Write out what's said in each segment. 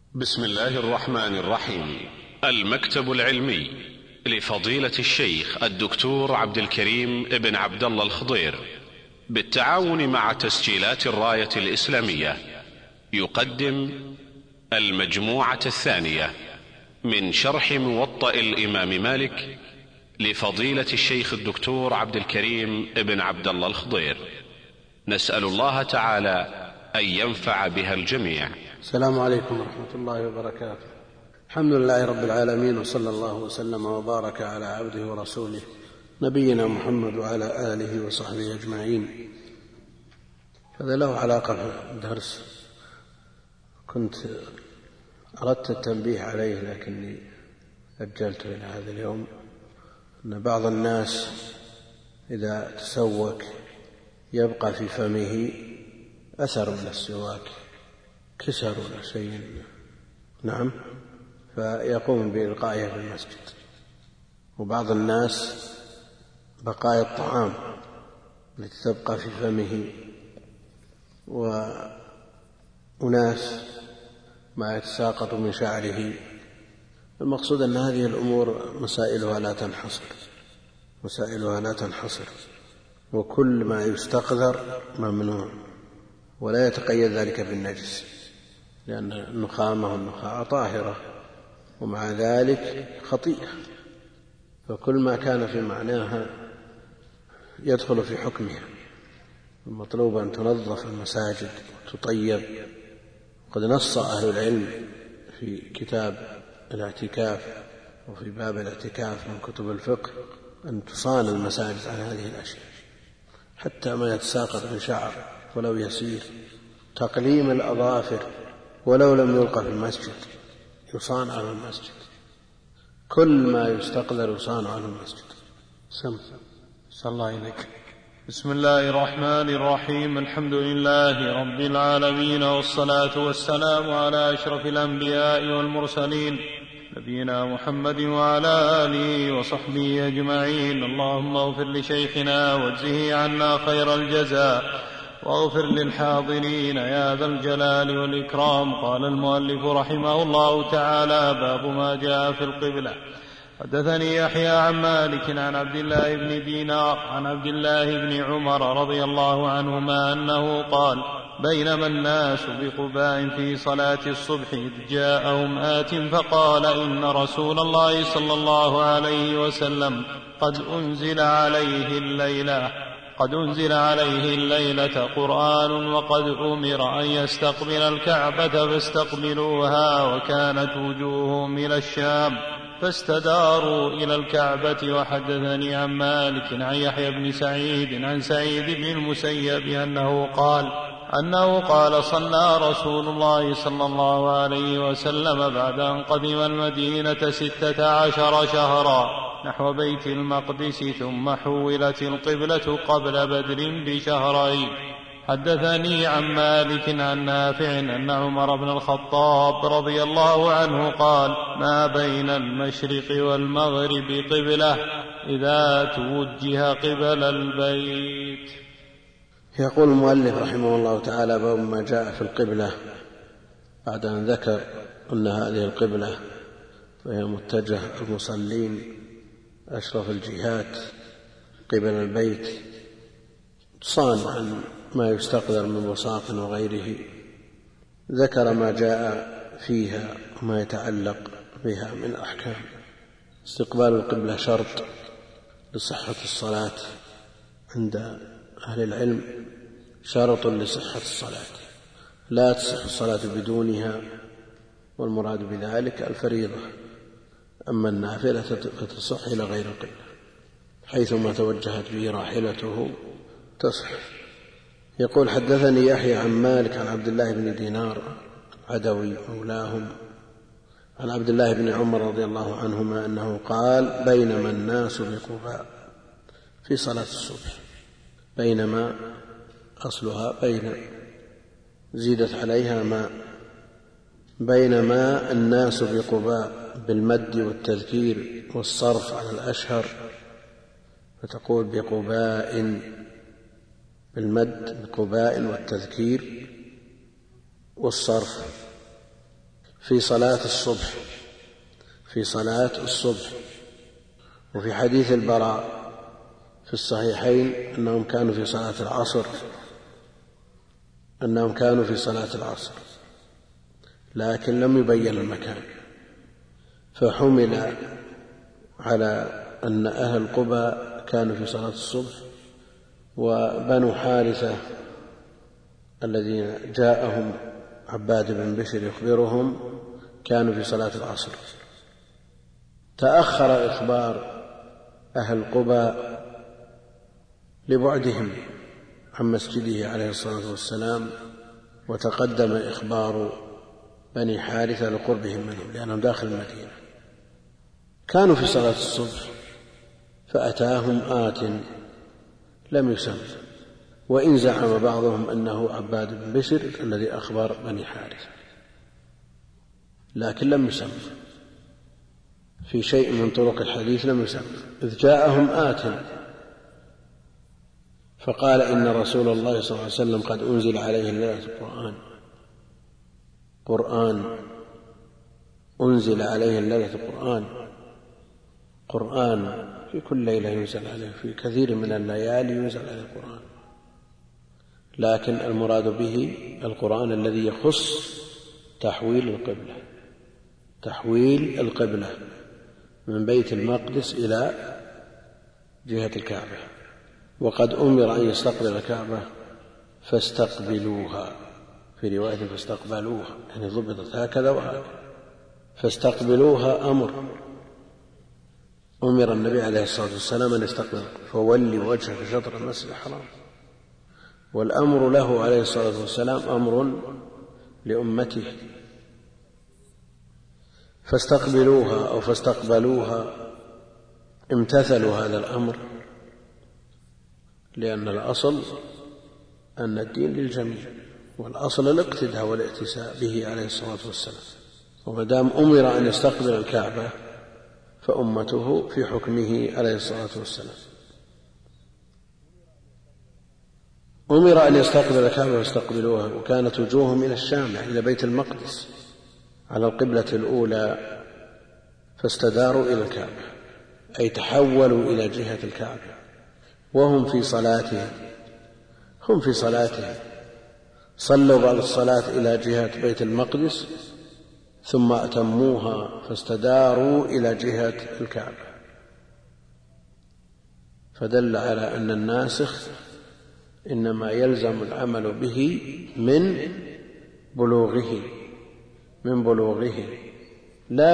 بسم الله الرحمن الرحيم. المكتب العلمي لفضيلة الشيخ الدكتور عبد الكريم ابن عبد الله الخضير بالتعاون مع تسجيلات الراية الإسلامية يقدم المجموعة الثانية من شرح موطأ الإمام مالك لفضيلة الشيخ الدكتور عبد الكريم ابن عبد الله الخضير. نسأل الله تعالى أن ينفع بها الجميع. السلام عليكم ورحمة الله وبركاته. الحمد لله رب العالمين، وصلى الله وسلم وبارك على عبده ورسوله نبينا محمد وعلى آله وصحبه أجمعين. هذا له علاقة بالدرس كنت أردت التنبيه عليه لكني أجلته إلى هذا اليوم. أن بعض الناس إذا تسوك يبقى في فمه أثر من السواك، كسر ولا شيء، نعم، فيقوم بإلقائها في المسجد. وبعض الناس بقايا الطعام التي تبقى في فمه، وأناس ما يتساقط من شعره. المقصود أن هذه الأمور مسائلها لا تنحصر، وكل ما يستقذر ممنوع، ولا يتقيد ذلك بالنجس، لأن النخامة والنخاع طاهرة ومع ذلك خطيئة، فكل ما كان في معناها يدخل في حكمها. المطلوب أن تنظف المساجد وتطيب. قد نص أهل العلم في كتاب الاعتكاف وفي باب الاعتكاف من كتب الفقه أن تصان المساجد عن هذه الأشياء، حتى ما يتساقط من شعر ولو يسير، تقليم الأظافر ولو لم يلقى في المسجد يصان عن المسجد، كل ما يستقذر يصان عن المسجد. صلى الله عليك. بسم الله الرحمن الرحيم. الحمد لله رب العالمين، والصلاة والسلام على أشرف الأنبياء والمرسلين نبينا محمد وعلى آله وصحبه أجمعين. اللهم اغفر لشيخنا واجزه عنا خير الجزاء، واغفر للحاضرين يا ذا الجلال والإكرام. قال المؤلف رحمه الله تعالى: باب ما جاء في القبلة. حدثني يحيى عن مالك عن عبد الله بن دينار عن عبد الله بن عمر رضي الله عنهما أنه قال: بينما الناس بقباء في صلاة الصبح إذ جاءهم آت فقال: إن رسول الله صلى الله عليه وسلم قد أنزل عليه الليلة قرآن، وقد أمر أن يستقبل الكعبة فاستقبلوها، وكانت وجوههم إلى الشام فاستداروا إلى الكعبة. وحدثني عن مالك عن يحيى بن سعيد عن سعيد بن المسيب أنه قال: صلى رسول الله صلى الله عليه وسلم بعد أن قدم المدينة 16 شهرا نحو بيت المقدس، ثم حولت القبلة قبل بدر بشهرين. حدثني عن مالك عن نافع أن عمر بن الخطاب رضي الله عنه قال: ما بين المشرق والمغرب قبلة إذا توجه قبل البيت. يقول المؤلف رحمه الله تعالى: باب ما جاء في القبلة، بعد أن ذكر أن هذه القبلة وهي متجه المصلين أشرف الجهات قبل البيت، تصان عن ما يستقذر من وساق وغيره. ذكر ما جاء فيها وما يتعلق بها من أحكام. استقبال القبلة شرط لصحة الصلاة عند أهل العلم، شرط لصحة الصلاة، لا تصح الصلاة بدونها، والمراد بذلك الفريضة. أما النافلة فتصح إلى غير القبلة، حيثما توجهت به راحلته تصح. يقول: حدثني يحيى عن مالك عن عبد الله بن دينار العدوي مولاهم عن عبد الله بن عمر رضي الله عنهما أنه قال: بينما الناس بقباء في صلاة الصبح. بينما أصلها بين، زيدت عليها ما. بينما الناس بقباء بالمد والتذكير والصرف على الأشهر، فتقول بقباء بالمد، بقباء والتذكير والصرف. في صلاة الصبح. وفي حديث البراء في الصحيحين أنهم كانوا في صلاة العصر لكن لم يبين المكان، فحمل على أن أهل قباء كانوا في صلاة الصبح، وبنو حارثة الذين جاءهم عباد بن بشر يخبرهم كانوا في صلاة العصر. تأخر إخبار أهل قباء لبعدهم عن مسجده عليه الصلاة والسلام، وتقدم إخبار بني حارثة لقربهم منهم لأنهم داخل المدينة. كانوا في صلاة الصبح فأتاهم آت لم يسم، وإن زعم بعضهم أنه عباد بن بشر الذي أخبر بني حارثة، لكن لم يسم في شيء من طرق الحديث، لم يسم. إذ جاءهم آت فقال إن رسول الله صلى الله عليه وسلم قد أنزل عليه الليلة قرآن أنزل عليه الليلة قرآن في كل ليلة ينزل عليه، في كثير من الليالي ينزل عليه القرآن، لكن المراد به القرآن الذي يخص تحويل القبلة من بيت المقدس إلى جهة الكعبة. وقد أمر أن يستقبل الكعبة فاستقبلوها، في رواية فاستقبلوها، يعني ضبطت هكذا وهكذا. فاستقبلوها أمر النبي عليه الصلاة والسلام أن يستقبل، فولي وجهك شطر المسجد الحرام، والأمر له عليه الصلاة والسلام أمر لأمته. فاستقبلوها أو فاستقبلوها امتثلوا هذا الأمر، لأن الأصل أن الدين للجميع، والأصل الاقتداء والائتساء به عليه الصلاة والسلام. ومدام أمر أن يستقبل الكعبة فأمته في حكمه عليه الصلاة والسلام. أمر أن يستقبل الكعبة فاستقبلوها، وكانت وجوههم إلى الشام يعني إلى بيت المقدس على القبلة الأولى، فاستداروا إلى الكعبة أي تحولوا إلى جهة الكعبة، وهم في صلاتهم صلوا بعد الصلاة إلى جهة بيت المقدس ثم أتموها فاستداروا إلى جهة الكعبة، فدل على أن الناسخ إنما يلزم العمل به من بلوغه لا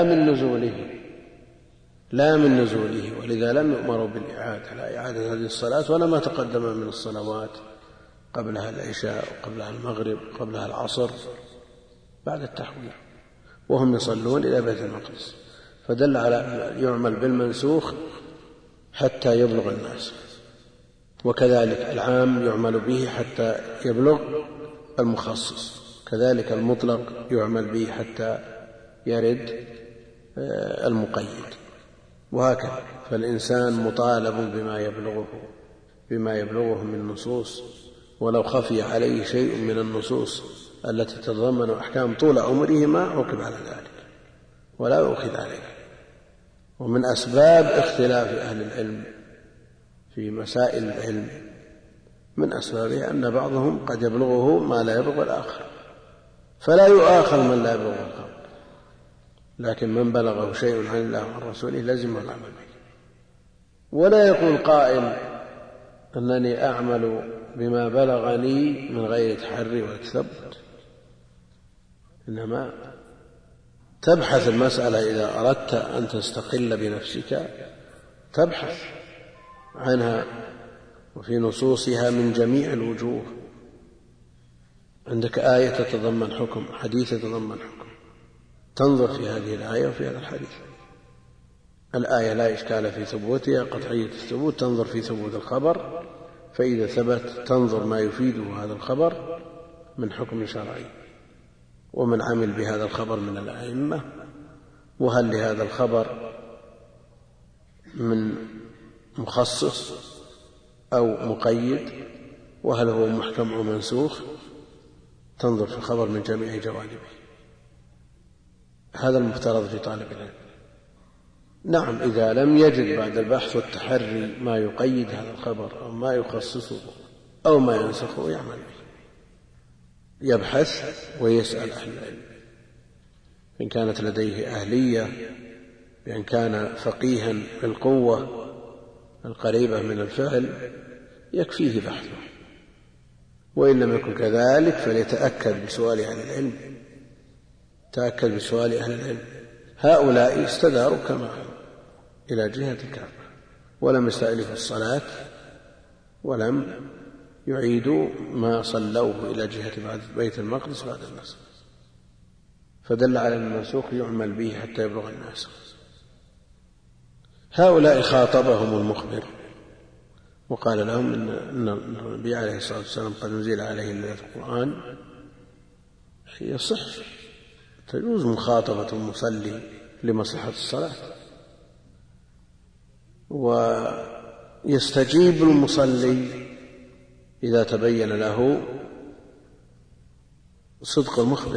من نزوله. ولذا لم يؤمروا بالإعادة، لا إعادة هذه الصلاة ولا ما تقدم من الصلوات قبلها العشاء وقبلها المغرب وقبلها العصر بعد التحويل، وهم يصلون إلى بيت المقدس، فدل على أن يعمل بالمنسوخ حتى يبلغ الناس، وكذلك العام يعمل به حتى يبلغ المخصص، كذلك المطلق يعمل به حتى يرد المقيد، وهكذا. فالإنسان مطالب بما يبلغه من النصوص، ولو خفي عليه شيء من النصوص التي تتضمن أحكام طول عمره ما عوقب على ذلك ولا يؤخذ عليه. ومن أسباب اختلاف أهل العلم في مسائل العلم من أسبابه أن بعضهم قد يبلغه ما لا يبلغ الآخر، فلا يؤاخذ من لا يبلغ الخبر، لكن من بلغه شيء عن الله وعن رسوله لزمه العمل به. ولا يقول قائل أنني أعمل بما بلغني من غير تحري وتثبت، إنما تبحث المسألة إذا أردت أن تستقل بنفسك تبحث عنها وفي نصوصها من جميع الوجوه. عندك آية تتضمن حكم، حديث يتضمن حكم، تنظر في هذه الآية وفي هذا الحديث. الآية لا إشكال في ثبوتها قطعية الثبوت، تنظر في ثبوت الخبر، فإذا ثبت تنظر ما يفيده هذا الخبر من حكم شرعي ومن عمل بهذا الخبر من الأئمة، وهل لهذا الخبر من مخصص أو مقيد، وهل هو محكم أو منسوخ. تنظر في الخبر من جميع جوانبه. هذا المفترض في طالب العلم. نعم، إذا لم يجد بعد البحث والتحري ما يقيد هذا الخبر أو ما يخصصه أو ما ينسخه يعمل به، يبحث ويسأل أهل العلم إن كانت لديه أهلية، بأن كان فقيها بالقوة القريبة من الفعل يكفيه بحثه، وإن لم يكن كذلك فليتأكد بسؤال أهل العلم. تأكد بسؤال أهل العلم. هؤلاء استداروا كما إلى جهة الكعبة ولم يستألفوا الصلاة ولم يعيدوا ما صلوه إلى جهة بيت المقدس بعد النسخ، فدل على أن المنسوخ يعمل به حتى يبلغ الناسخ. هؤلاء خاطبهم المخبر وقال لهم إن النبي عليه الصلاة والسلام قد نزل عليه ليلة القرآن. يصح تجوز مخاطبة المصلي لمصلحة الصلاة، ويستجيب المصلي إذا تبين له صدق المخبر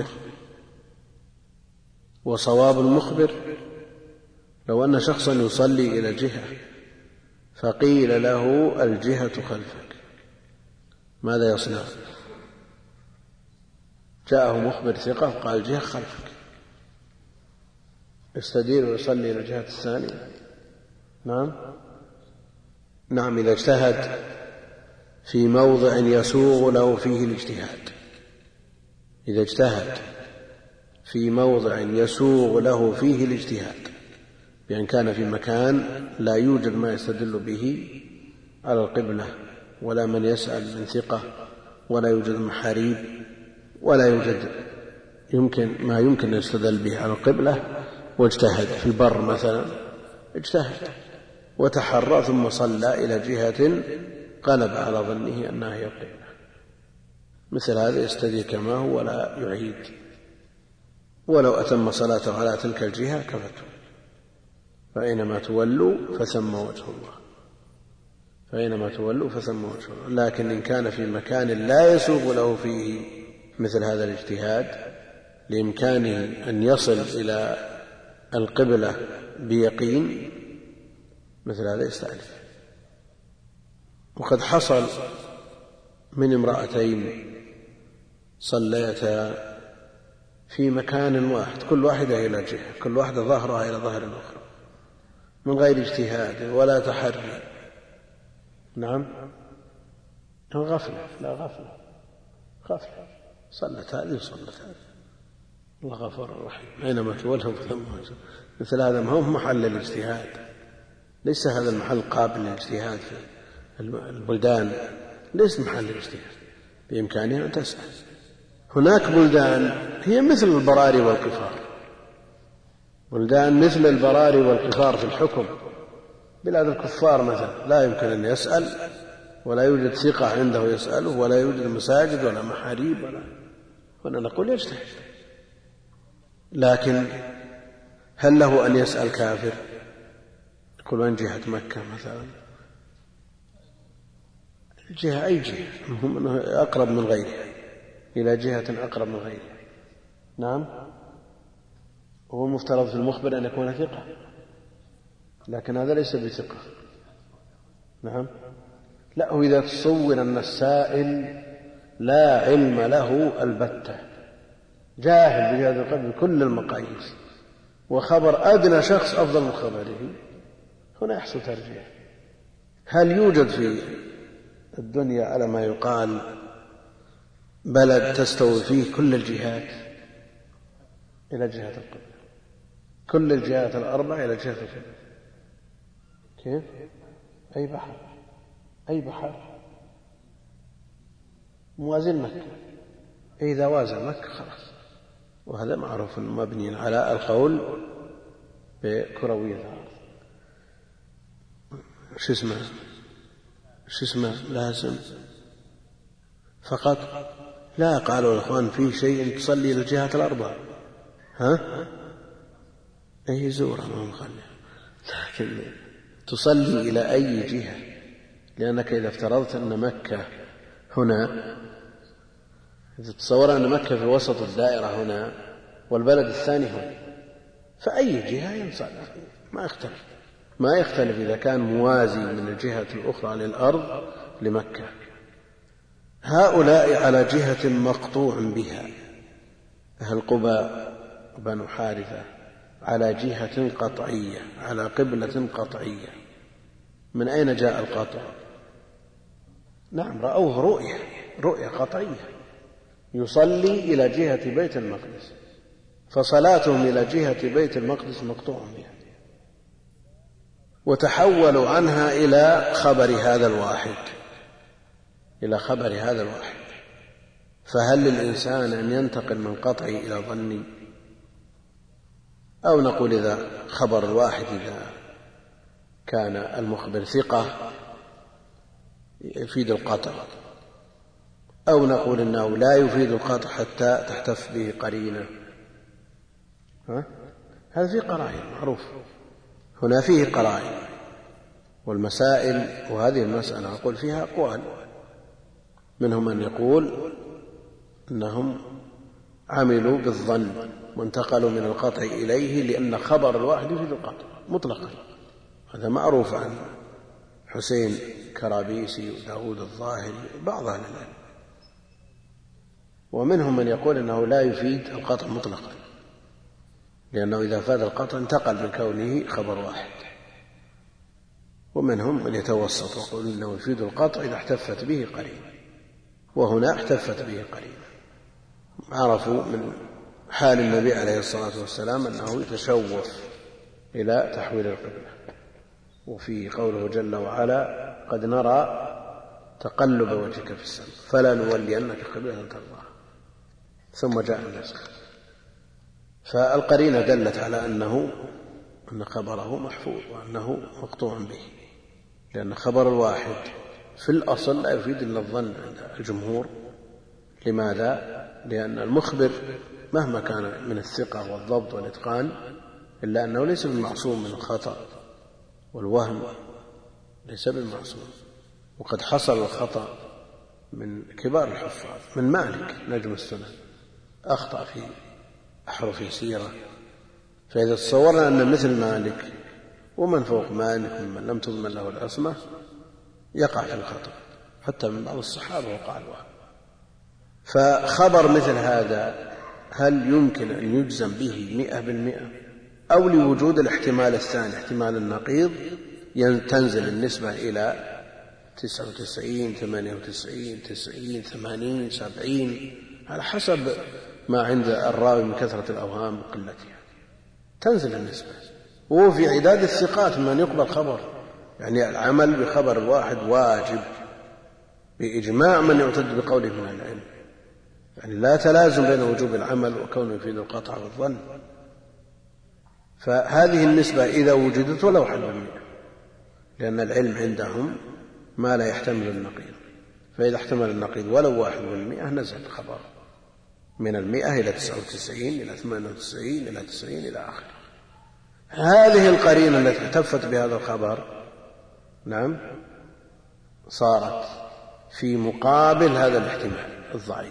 وصواب المخبر. لو أن شخصا يصلي إلى جهة فقيل له الجهة خلفك، ماذا يصنع؟ جاءه مخبر ثقة قال الجهة خلفك، يستدير ويصلي إلى الجهة الثانية؟ نعم، إذا اجتهد في موضع يسوغ له فيه الاجتهاد، إذا اجتهد في موضع يسوغ له فيه الاجتهاد، بأن كان في مكان لا يوجد ما يستدل به على القبلة ولا من يسأل من ثقة ولا يوجد محاريب ولا يوجد ما يمكن أن يستدل به على القبلة، واجتهد في البر مثلا، اجتهد وتحرى ثم صلى إلى جهة غلب على ظنه أنها هي القبلة، مثل هذا يستدير كما هو ولا يعيد، ولو أتم صلاته على تلك الجهة كفته. فأينما تولوا فثم وجه الله، فأينما تولوا فثم وجه الله. لكن إن كان في مكان لا يسوغ له فيه مثل هذا الاجتهاد لإمكانه أن يصل إلى القبلة بيقين، مثل هذا يستألف. وقد حصل من امرأتين صليتا في مكان واحد، كل واحدة إلى جهة، كل واحدة ظهرها إلى ظهر الأخرى، من غير اجتهاد ولا تحري. نعم، غفلة، لا غفلة، صلت هذه وصلت هذه، الله غفور رحيم. أينما تولوا فثم وجه. مثل هذا ما هو محل الاجتهاد، ليس هذا المحل قابل للاجتهاد. في البلدان ليس محل الاجتهاد، بإمكانها أن تسأل. هناك بلدان هي مثل البراري والقفار، بلدان مثل البراري والقفار في الحكم، بلاد الكفار مثلا لا يمكن أن يسأل ولا يوجد ثقة عنده يسأله ولا يوجد مساجد ولا محاريب هنا نقول يجتهد. لكن هل له أن يسأل كافر؟ يقول من جهة مكة مثلا، الجهة أي جهة، المهم أنه أقرب من غيرها، إلى جهة أقرب من غيرها. نعم، هو المفترض في المخبر أن يكون ثقة، لكن هذا ليس بثقة. نعم، لا، هو إذا تصور أن السائل لا علم له البتة، جاهل بهذا القدر بكل المقاييس، وخبر أدنى شخص أفضل من خبره، هنا يحصل ترجيح. هل يوجد في الدنيا على ما يقال بلد تستوي فيه كل الجهات إلى جهة القبلة، كل الجهات الأربع إلى جهة القبلة؟ كيف؟ أي بحر موازن مكة، إذا وازن مكة خلاص. وهذا معروف مبني على القول بكروية الأرض. شو اسمه لازم فقط؟ لا، قالوا الأخوان في شيء تصلي إلى الجهات الأربع، أي زورة ما مخلي، لكن تصلي إلى أي جهة، لأنك إذا افترضت أن مكة هنا، إذا تصور أن مكة في وسط الدائرة هنا والبلد الثاني هنا، فأي جهة ينصرف ما يختلف إذا كان موازي من الجهة الأخرى للأرض لمكة. هؤلاء على جهة مقطوع بها، أهل قباء بنو حارثة على جهة قطعية، على قبلة قطعية. من أين جاء القطع؟ نعم، رأوه رؤية قطعية، يصلي إلى جهة بيت المقدس، فصلاتهم إلى جهة بيت المقدس مقطوع بها، وتحولوا عنها إلى خبر هذا الواحد. فهل للإنسان أن ينتقل من قطعي إلى ظني؟ أو نقول إذا خبر الواحد إذا كان المخبر ثقة يفيد القطع، أو نقول إنه لا يفيد القطع حتى تحتف به قرينة. هذا فيه قرائن معروف، هنا فيه قرائن. والمسائل وهذه المسألة أقول فيها أقوال، منهم من يقول أنهم عملوا بالظن وانتقلوا من القطع إليه لأن خبر الواحد يفيد القطع مطلقا. هذا معروف عن حسين كرابيسي وداود الظاهري بعض أهل العلم. ومنهم من يقول أنه لا يفيد القطع مطلقا، لأنه إذا فاد القطع انتقل من كونه خبر واحد. ومنهم من يتوسط ويقول إنه يفيد القطع إذا احتفت به قرينة، وهنا احتفت به قرينة. عرفوا من حال النبي عليه الصلاة والسلام أنه يتشوف إلى تحويل القبلة. وفي قوله جل وعلا: قد نرى تقلب وجهك في السماء فلنولينك قبلة ترضاها، ثم جاء النسخ. فالقرينة دلت على أن خبره محفوظ وأنه مقطوع به، لأن خبر الواحد في الأصل لا يفيد إلا الظن عند الجمهور. لماذا؟ لأن المخبر مهما كان من الثقة والضبط والإتقان إلا أنه ليس بالمعصوم من الخطأ والوهم، ليس بالمعصوم. وقد حصل الخطأ من كبار الحفاظ، من مالك نجم السنن أخطأ في أحرف سيرة. فإذا تصورنا أن مثل مالك ومن فوق مالك ممن لم تضمن له العصمة يقع في الخطأ، حتى من بعض الصحابة وقع الوهم. فخبر مثل هذا هل يمكن أن يجزم به 100%؟ أو لوجود الاحتمال الثاني، احتمال النقيض، تنزل النسبة إلى 99 98 90 80 70 على حسب ما عند الراوي من كثرة الأوهام وقلتها، تنزل النسبة. وهو في عداد الثقات من يقبل خبر، يعني العمل بخبر الواحد واجب بإجماع من يعتد بقوله من العلم، يعني لا تلازم بين وجوب العمل وكونه يفيد القطع والظن. فهذه النسبة إذا وجدت ولو 1%، لأن العلم عندهم ما لا يحتمل النقيض، فإذا احتمل النقيض ولو 1% نزل الخبر من 100 إلى 99 إلى 98 إلى 90 إلى آخره. هذه القرينة التي احتفت بهذا الخبر نعم صارت في مقابل هذا الاحتمال الضعيف،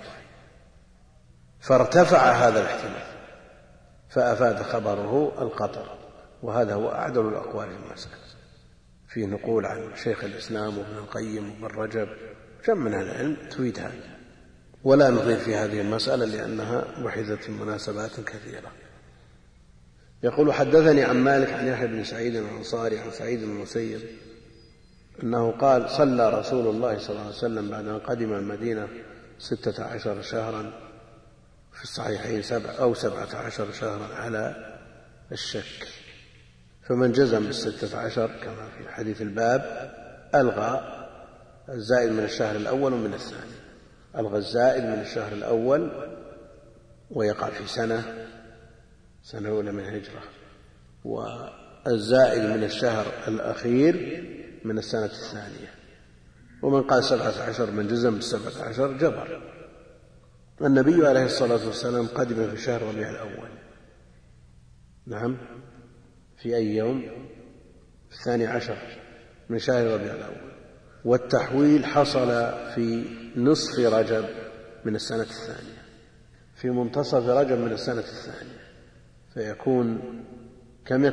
فارتفع هذا الاحتمال فأفاد خبره القطع. وهذا هو أعدل الأقوال في المسألة، في نقول عن شيخ الإسلام وابن القيم وابن رجب كم من العلم تفيد هذا، ولا نضيف في هذه المسألة لأنها بحثت في مناسبات كثيرة. يقول: حدثني عن مالك عن يحيى بن سعيد الأنصاري عن سعيد بن المسيب أنه قال: صلى رسول الله صلى الله عليه وسلم بعد أن قدم المدينة 16 شهرا، في الصحيحين 17 شهرا على الشك، فمن جزم بال16 كما في حديث الباب ألغى الزائد من الشهر الأول ومن الثاني، ألغى الزائد من الشهر الأول ويقع في سنة أولى من هجرة، والزائد من الشهر الأخير من السنة الثانية. ومن قال 17 من جزم بال17 جبر. النبي عليه الصلاة والسلام قدم في شهر ربيع الأول، نعم، في أي يوم؟ في 12 من شهر ربيع الأول، والتحويل حصل في نصف رجب من السنة الثانية، في منتصف رجب من السنة الثانية، فيكون كم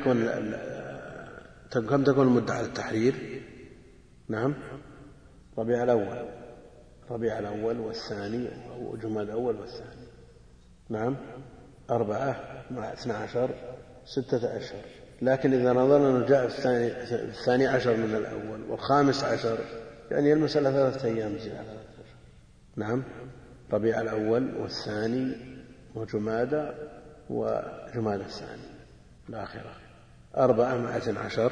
تكون المدة على التحرير؟ نعم، ربيع الأول والثاني وجماد الأول والثاني. نعم، 4 مع 12 6 أشهر. لكن إذا نظرنا جاء في 12 من الأول وال15 يعني المسألة 3 أيام زيادة على 3 أشهر. نعم، ربيع الأول والثاني وجماد الثاني الآخرة 4 مع 12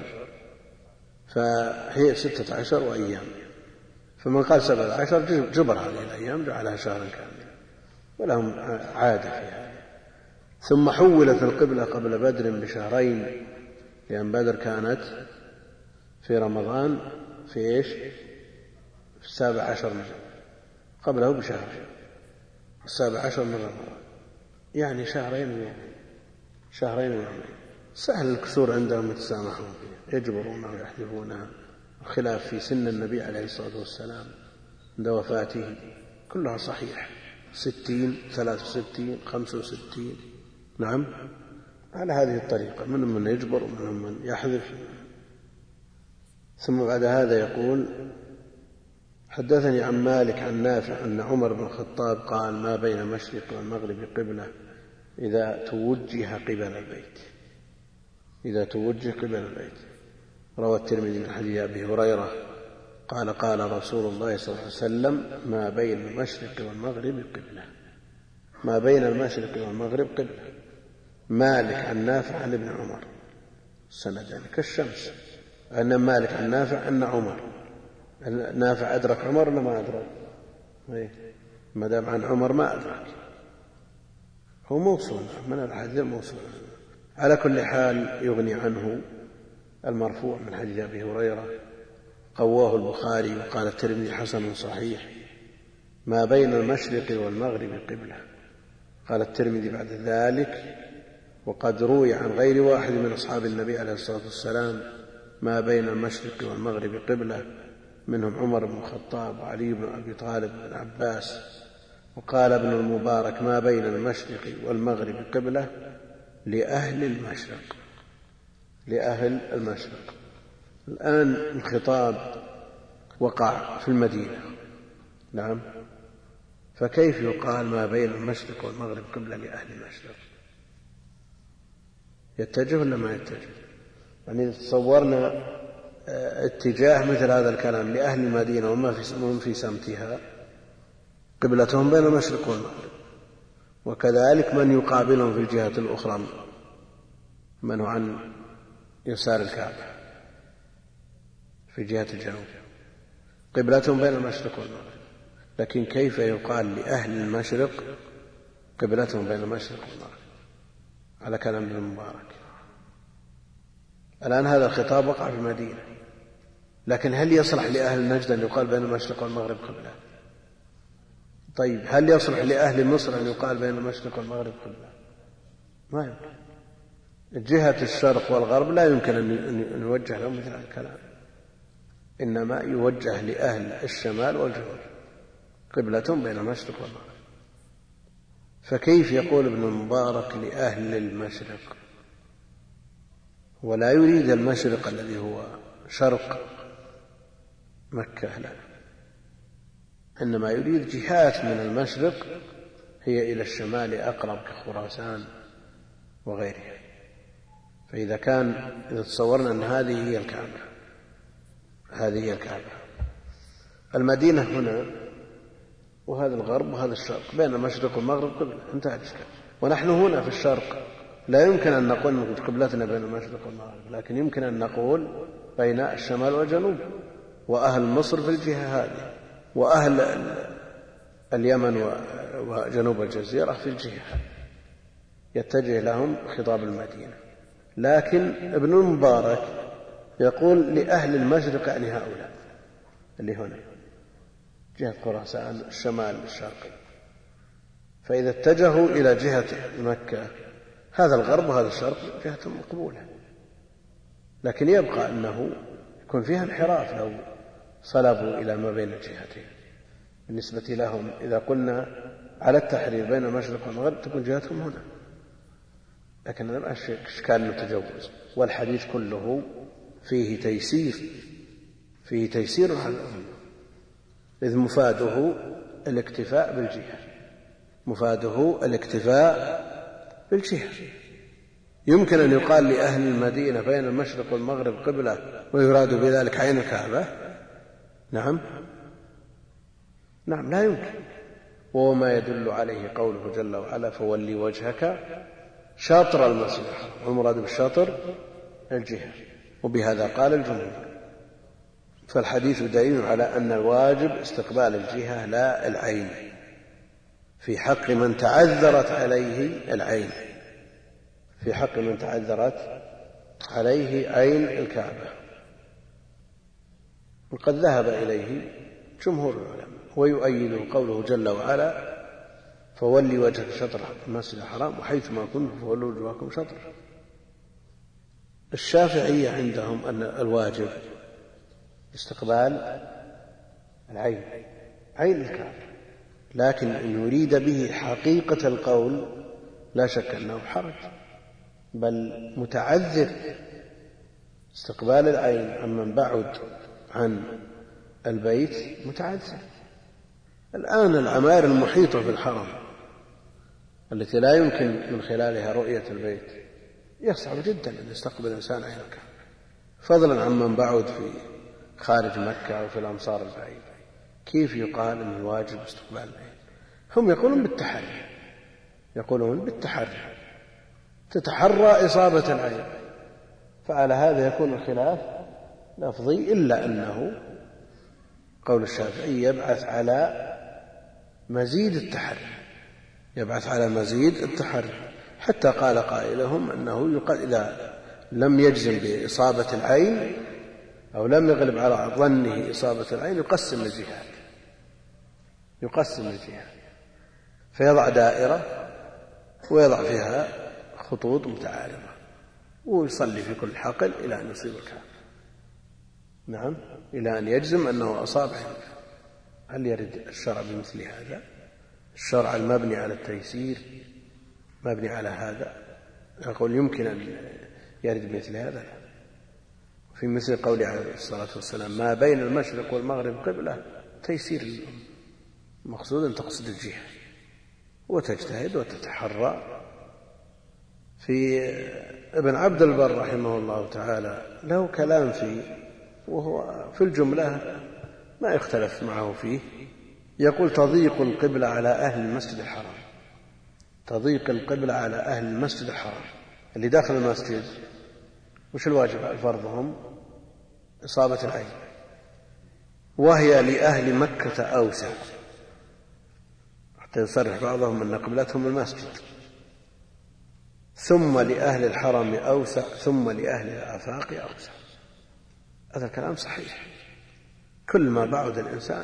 فهي 16 وأيام. فمن قال 17 جبر هذه الأيام جعلها شهرا كاملا، ولهم عادة في هذا. ثم حولت القبلة قبل بدر بشهرين، لأن بدر كانت في رمضان في 17 قبله بشهر 17 من رمضان، يعني شهرين ويومين. سهل الكسور عندهم يتسامحون فيها، يجبرونها ويحذفونها. الخلاف في سن النبي عليه الصلاة والسلام عند وفاته كلها صحيح، 60 63 65. نعم، على هذه الطريقة، منهم من يجبر ومنهم من يحذف. ثم بعد هذا يقول: حدثني عن مالك عن نافع أن عمر بن الخطاب قال: ما بين المشرق والمغرب قبلة إذا توجه قبل البيت. روى الترمذي من حديث أبي هريرة قال: قال رسول الله صلى الله عليه وسلم: ما بين المشرق والمغرب قبلة. مالك عن نافع عن ابن عمر، سندان كالشمس. أن مالك عن نافع أن عمر، نافع أدرك عمر ولا ما أدرك؟ ما دام عن عمر ما أدرك، هو موصول من الحديث الموصول. على كل حال يغني عنه المرفوع من حديث أبي هريرة، قواه البخاري وقال الترمذي حسن صحيح: ما بين المشرق والمغرب قبلة. قال الترمذي بعد ذلك: وقد روي عن غير واحد من أصحاب النبي عليه الصلاة والسلام ما بين المشرق والمغرب قبلة، منهم عمر بن الخطاب وعلي بن أبي طالب بن عباس. وقال ابن المبارك: ما بين المشرق والمغرب قبلة لأهل المشرق. الآن الخطاب وقع في المدينة. نعم، فكيف يقال ما بين المشرق والمغرب قبلة لأهل المشرق؟ يتجه ولا ما يتجه؟ يعني تصورنا اتجاه مثل هذا الكلام لأهل المدينة ومن في سمتها، قبلتهم بين المشرق والمغرب. وكذلك من يقابلهم في الجهة الأخرى، من هو عن يسار الكعبة في جهة الجنوب، قبلتهم بين المشرق والمغرب. لكن كيف يقال لأهل المشرق قبلتهم بين المشرق والمغرب على كلام ابن المبارك؟ الآن هذا الخطاب وقع في المدينة، لكن هل يصلح لأهل نجد أن يقال بين المشرق والمغرب قبلة؟ طيب هل يصلح لأهل مصر أن يقال بين المشرق والمغرب قبلة؟ ما يمكن. جهة الشرق والغرب لا يمكن أن يوجه لهم مثل هذا الكلام، إنما يوجه لأهل الشمال والجنوب، قبلتهم بين المشرق والمغرب. فكيف يقول ابن المبارك لأهل المشرق ولا يريد المشرق الذي هو شرق مكة؟ لا، إنما يريد جهات من المشرق هي إلى الشمال أقرب كخراسان وغيرها. فإذا تصورنا أن هذه هي الكعبة، المدينة هنا وهذا الغرب وهذا الشرق، بين المشرق والمغرب قبلة، انتهى الإشكال. ونحن هنا في الشرق لا يمكن أن نقول أن قبلتنا بين المشرق والمغرب، لكن يمكن أن نقول بين الشمال والجنوب، وأهل مصر في الجهة هذه، وأهل اليمن وجنوب الجزيرة في الجهة هذه، يتجه لهم خطاب المدينة. لكن ابن المبارك يقول لأهل المشرق، يعني هؤلاء اللي هنا جهة خراسان الشمال الشرقي. فإذا اتجهوا إلى جهة مكة، هذا الغرب وهذا الشرق جهة مقبولة، لكن يبقى أنه يكون فيها انحراف لو صلبوا إلى ما بين الجهتين. بالنسبة لهم إذا قلنا على التحرير بين المشرق والمغرب تكون جهتهم هنا، لكن هذا ما إشكال متجوز، والحديث كله فيه تيسير على الأمة، إذ مفاده الاكتفاء بالجهة. يمكن أن يقال لأهل المدينة بين المشرق والمغرب قبلة ويراد بذلك عين الكعبة؟ نعم لا يمكن. وما يدل عليه قوله جل وعلا فولي وجهك شاطر المسجد الحرام، والمراد بالشاطر الجهة، وبهذا قال الجمهور. فالحديث دليل على أن الواجب استقبال الجهة لا العين، في حق من تعذرت عليه عين الكعبة، وقد ذهب إليه جمهور العلماء. ويؤيد قوله جل وعلا فولي وجهك شطر المسجد الحرام وحيثما كنتم فولوا وجوهكم شطره. الشافعية عندهم أن الواجب استقبال العين، عين الكعبة، لكن إن يريد به حقيقة القول لا شك أنه حرج، بل متعذر استقبال العين عمن بعد عن البيت متعذر. الآن العمائر المحيطة بالحرم التي لا يمكن من خلالها رؤية البيت يصعب جدا أن يستقبل الإنسان عين الكعبة، فضلا عمن بعد في خارج مكة أو في الأمصار البعيدة. كيف يقال أن الواجب استقبال العين؟ هم يقولون بالتحري تتحرى إصابة العين، فعلى هذا يكون الخلاف لفظي، إلا أنه قول الشافعي يبعث على مزيد التحري، حتى قال قائلهم أنه يقال إذا لم يجزم بإصابة العين أو لم يغلب على ظنه إصابة العين يقسم الجهات، فيضع دائرة ويضع فيها خطوط متعارضة ويصلي في كل حقل إلى أن يصيب الكعبة. نعم، إلى أن يجزم أنه أصاب عينه. هل يرد الشرع بمثل هذا؟ الشرع المبني على التيسير مبني على هذا؟ أقول يمكن أن يرد بمثل هذا، في مثل قوله عليه الصلاة والسلام ما بين المشرق والمغرب قبلة، تيسير للأمة، مقصود أن تقصد الجهة وتجتهد وتتحرى. في ابن عبد البر رحمه الله تعالى له كلام فيه، وهو في الجملة ما يختلف معه فيه. يقول تضييق القبلة على أهل المسجد الحرام، اللي داخل المسجد وش الواجب فرضهم؟ إصابة العين، وهي لأهل مكة أوسع، حتى يصرح بعضهم أن قبلتهم المسجد، ثم لأهل الحرم أوسع، ثم لأهل الآفاق أوسع. هذا الكلام صحيح، كل ما بعد الإنسان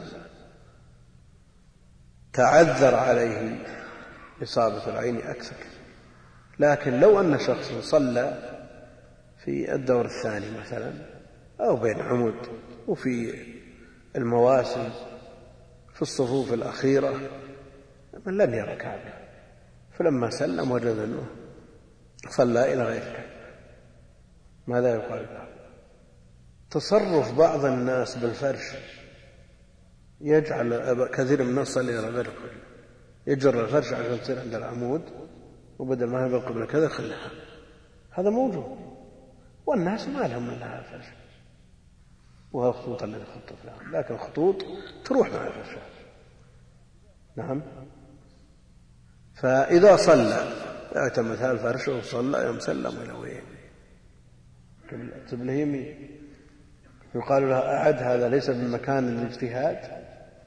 تعذر عليه إصابة العين أكثر. لكن لو أن شخص صلى في الدور الثاني مثلا أو بين عمود وفي المواسم في الصفوف الأخيرة من لم يرى كعبة، فلما سلم وجد أنه صلى إلى غير كعبة، ماذا يقال له؟ تصرف بعض الناس بالفرش يجعل كثير من الناس يصلي إلى غير القبلة، يجر الفرش عشان تصير عند العمود، وبدل ما هي بالقبلة كذا خلها. هذا موجود، والناس ما لهم إلا الفرش وهي الخطوط التي خطت لهم، لكن الخطوط تروح مع الفرش. نعم، فإذا صلى اعتمد هذا الفرش وصلى يوم سلم إلى وين قبله يمين، يقال له أعد، هذا ليس بمكان الاجتهاد،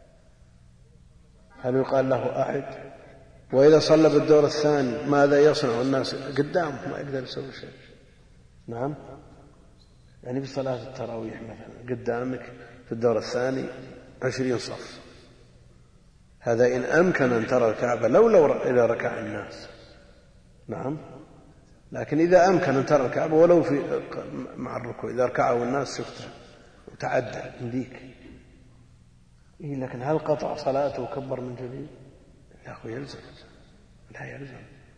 هل يقال له أعد؟ وإذا صلى بالدور الثاني ماذا يصنع الناس قدامه؟ ما يقدر يسوي شيء. نعم، يعني في صلاة التراويح مثلا قدامك في الدور الثاني 20 صف، هذا إن أمكن أن ترى الكعبة لو إذا ركع الناس. نعم، لكن إذا أمكن أن ترى الكعبة ولو في مع الركوع، إذا ركعوا الناس شفتها وتعدى يمديك. لكن هل قطع صلاته وكبر من جديد؟ لا، يلزم، لا يلزم،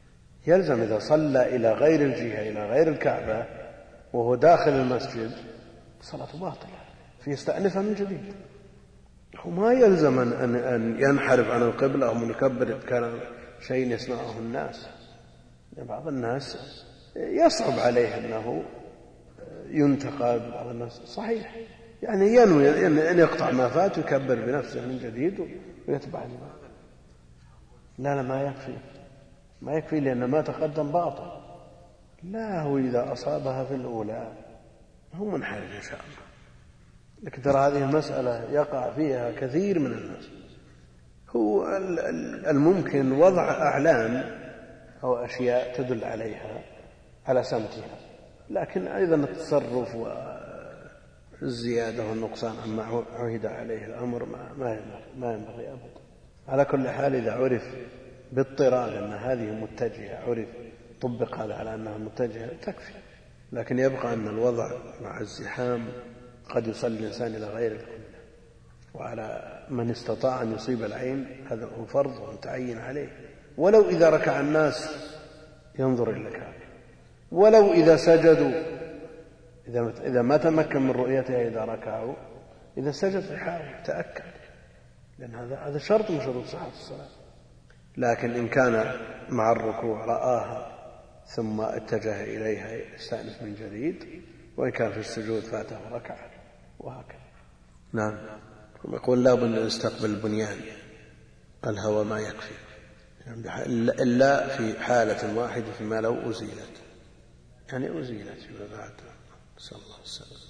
يلزم إذا صلى إلى غير الجهة إلى غير الكعبة وهو داخل المسجد صلاته باطلة، فيستأنفها من جديد. وما يلزم أن ينحرف عن القبلة أو يكبر كان شيء يسمعه الناس. بعض الناس يصعب عليه أنه ينتقد، بعض الناس صحيح يعني ينوي أن يقطع ما فات ويكبر بنفسه من جديد ويتبع الإمام. لا ما يكفي لأن ما تقدم باطل. لا، هو إذا أصابها في الأولى هو منحرف إن شاء الله. لكن ترى هذه المسألة يقع فيها كثير من الناس. هو الممكن وضع أعلام أو أشياء تدل عليها على سمتها، لكن أيضا التصرف والزيادة والنقصان عما عهد عليه الأمر ما ينبغي أبدا. على كل حال إذا عرف باضطرار أن هذه متجهة، عرف طبق هذا على أنها متجهة تكفي. لكن يبقى أن الوضع مع الزحام قد يصلي الإنسان إلى غير القبلة، وعلى من استطاع أن يصيب العين هذا هو فرض ومتعين عليه، ولو إذا ركع الناس ينظر إلى الكعبة، ولو إذا سجدوا إذا ما تمكن من رؤيتها إذا ركعوا، إذا سجد يحاول تأكد، لأن هذا شرط من شروط صحة الصلاة. لكن إن كان مع الركوع رآها ثم اتجه إليها يستأنف من جديد، وإن كان في السجود فاته ركعة وهكذا. نعم. يقول لا بد أن يستقبل البنيان، الهوى ما يكفي إلا في حالة واحدة فيما لو أزيلت، يعني أزيلت فيما بعد، صلى الله عليه وسلم.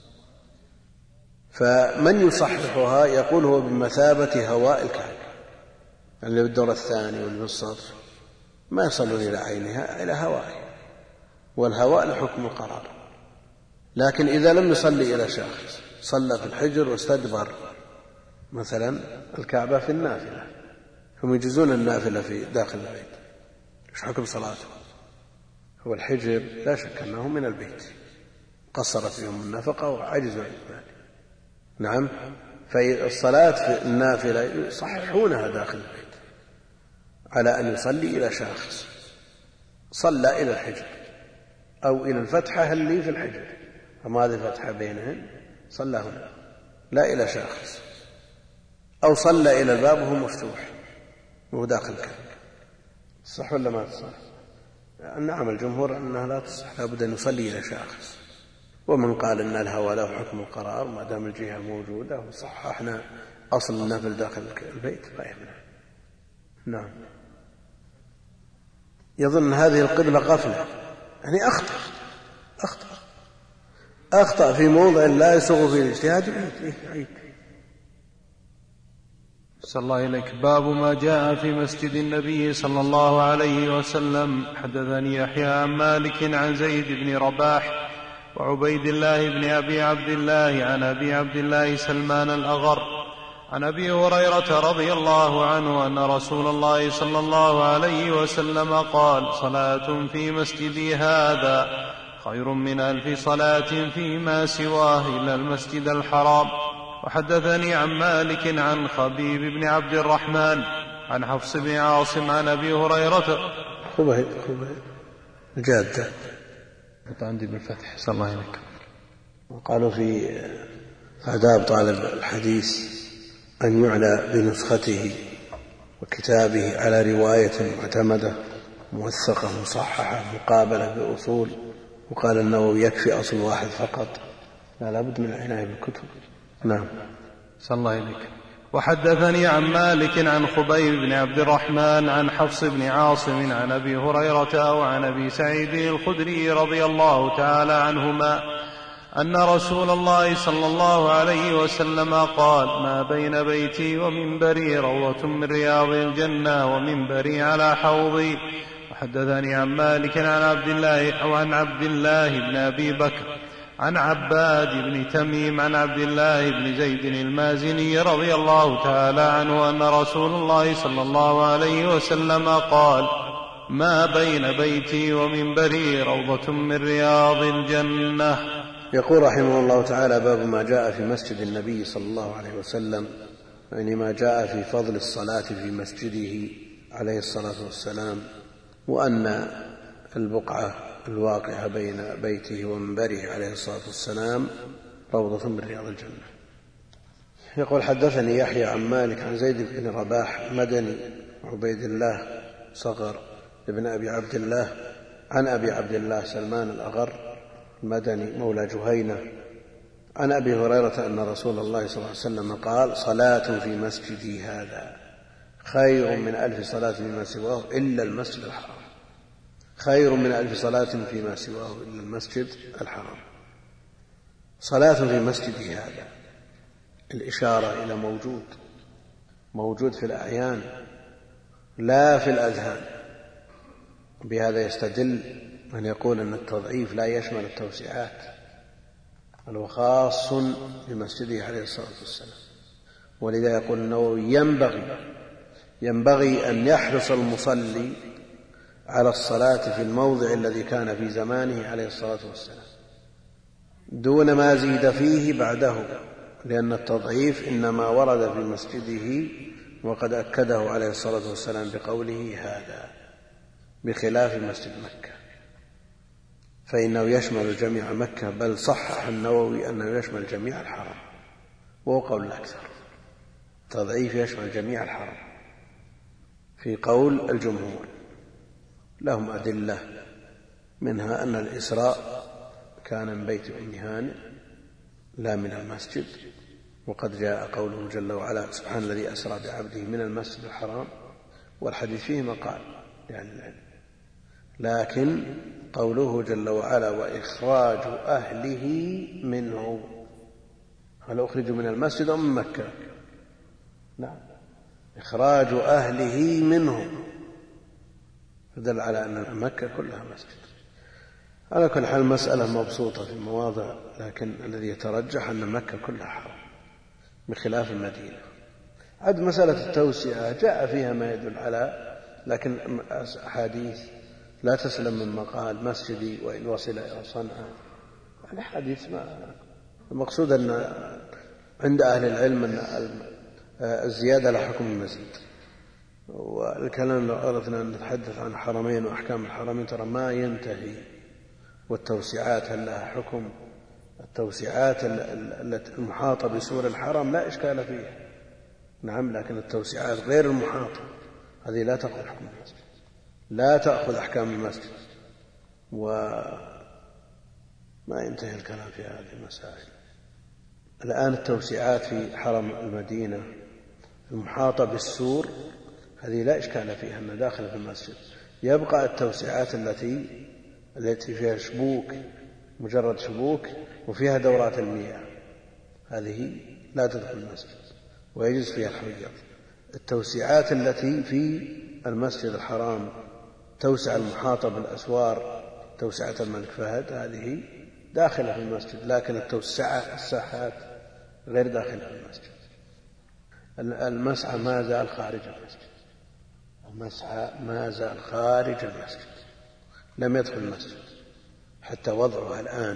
فمن يصححها يقول هو بمثابة هواء الكعبة، اللي بالدور الثاني واللي بالسطر ما يصلون إلى عينها إلى هوائها، والهواء لحكم القرار. لكن إذا لم يصلي إلى شاخص، صلى في الحجر واستدبر مثلا الكعبة في النافلة، هم يجزون النافلة في داخل البيت، ايش حكم صلاته؟ هو الحجر لا شك أنه من البيت، قصرت فيهم النفقة وعجزوا عن ذلك. نعم. فالصلاة في النافلة يصححونها داخل البيت على أن يصلي إلى شاخص، صلى إلى الحجر أو إلى الفتحة اللي في الحجر، أما هذه الفتحة بينهن صلى هنا لا إلى شاخص، أو صلى إلى الباب وهو مفتوح وهو داخل الكعبة. صح ولا ما تصح؟ نعم، الجمهور أنها لا تصح، لابد أن يصلي إلى شاخص. ومن قال أن الهوى له حكم القرار ما دام الجهة موجودة وصححنا أصل النفل داخل البيت لا يمنع. نعم. يظن هذه القبلة غفلة، يعني أخطأ في موضع لا يسوغ فيه الاجتهاد يعيد. صلى الله إليك. باب ما جاء في مسجد النبي صلى الله عليه وسلم. حدثني يحيى عن مالك عن زيد بن رباح وعبيد الله بن أبي عبد الله عن أبي عبد الله سلمان الأغر عن أبي هريرة رضي الله عنه أن رسول الله صلى الله عليه وسلم قال: صلاة في مسجدي هذا خير من 1000 صلاة فيما سواه إلا المسجد الحرام. وحدثني عن مالك عن خبيب بن عبد الرحمن عن حفص بن عاصم عن أبي هريرة. خبيب جادة عندي بالفتح. صلى الله عليك. وقالوا في آداب طالب الحديث أن يعنى بنسخته وكتابه على رواية معتمدة موثقة مصححة مقابلة بأصول. وقال النووي يكفي أصل واحد فقط، لا بد من العناية بالكتب. نعم. صلى الله عليك. وحدثني عن مالك عن خبيب بن عبد الرحمن عن حفص بن عاصم عن أبي هريرة وعن أبي سعيد الخدري رضي الله تعالى عنهما أن رسول الله صلى الله عليه وسلم قال: ما بين بيتي ومنبري روضة من رياض الجنة ومنبري على حوضي. وحدثني عن مالك عن عبد الله بن أبي بكر عن عباد بن تميم عن عبد الله بن زيد المازني رضي الله تعالى عنه أن رسول الله صلى الله عليه وسلم قال: ما بين بيتي ومنبري روضة من رياض الجنة. يقول رحمه الله تعالى: باب ما جاء في مسجد النبي صلى الله عليه وسلم، يعني ما جاء في فضل الصلاة في مسجده عليه الصلاة والسلام، وأن البقعة الواقعة بين بيته ومنبره عليه الصلاة والسلام روضة من رياض الجنة. يقول حدثني يحيى عن مالك عن زيد بن رباح مدني عبيد الله صغر ابن أبي عبد الله عن أبي عبد الله سلمان الأغر المدني مولى جهينة عن أبي هريرة أن رسول الله صلى الله عليه وسلم قال: صلاة في مسجدي هذا خير من 1000 صلاة فيما سواه إلا المسجد الحرام. خير من 1000 صلاة فيما سواه إلا المسجد الحرام. صلاة في مسجدي هذا، الإشارة إلى موجود في الأعيان لا في الأذهان. بهذا يستدل من يقول أن التضعيف لا يشمل التوسعات، بل هو خاص بمسجده عليه الصلاة والسلام. ولذا يقول النووي: ينبغي أن يحرص المصلي على الصلاة في الموضع الذي كان في زمانه عليه الصلاة والسلام دون ما زيد فيه بعده، لأن التضعيف إنما ورد في مسجده وقد أكده عليه الصلاة والسلام بقوله هذا، بخلاف مسجد مكة فإنه يشمل جميع مكة، بل صحح النووي أنه يشمل جميع الحرم، وهو قول الأكثر. التضعيف يشمل جميع الحرم في قول الجمهور، لهم أدلة منها أن الإسراء كان من بيت أم هانئ لا من المسجد، وقد جاء قوله جل وعلا: سبحان الذي أسرى بعبده من المسجد الحرام، والحديث فيه مقال يعني العلم. لكن قوله جل وعلا: وإخراج أهله منه، هل أخرجوا من المسجد أم من مكة؟ نعم، إخراج أهله منه، فدل على أن مكة كلها مسجد. على كل حال المسألة مبسوطة في مواضع، لكن الذي يترجح أن مكة كلها حرام بخلاف المدينة. عد مسألة التوسعة جاء فيها ما يدل على، لكن أحاديث لا تسلم من مقال مسجدي وإن وصل إلى صنعاء، يعني حديث ما المقصود أن عند أهل العلم أن الزيادة لحكم المزيد. والكلام لو أردنا أن نتحدث عن الحرمين وأحكام الحرمين ترى ما ينتهي. والتوسعات هل لها حكم؟ التوسعات المحاطة بسور الحرم لا إشكال فيها، نعم، لكن التوسعات غير المحاطة هذه لا تأخذ حكم المسجد، لا تأخذ أحكام المسجد، وما ينتهي الكلام في هذه المسائل. الآن التوسعات في حرم المدينة المحاطة بالسور هذه لا إشكال فيها أنها داخل في المسجد. يبقى التوسعات التي فيها شبوك، مجرد شبوك وفيها دورات المياه، هذه لا تدخل المسجد ويجوز فيها الحجر. التوسعات التي في المسجد الحرام توسع المحاطة بالأسوار، توسعة الملك فهد، هذه داخلة في المسجد، لكن الساحات غير داخلة في المسجد. المسعى ما زال خارج المسجد، المسعى ما زال خارج المسجد، لم يدخل المسجد حتى وضعها الآن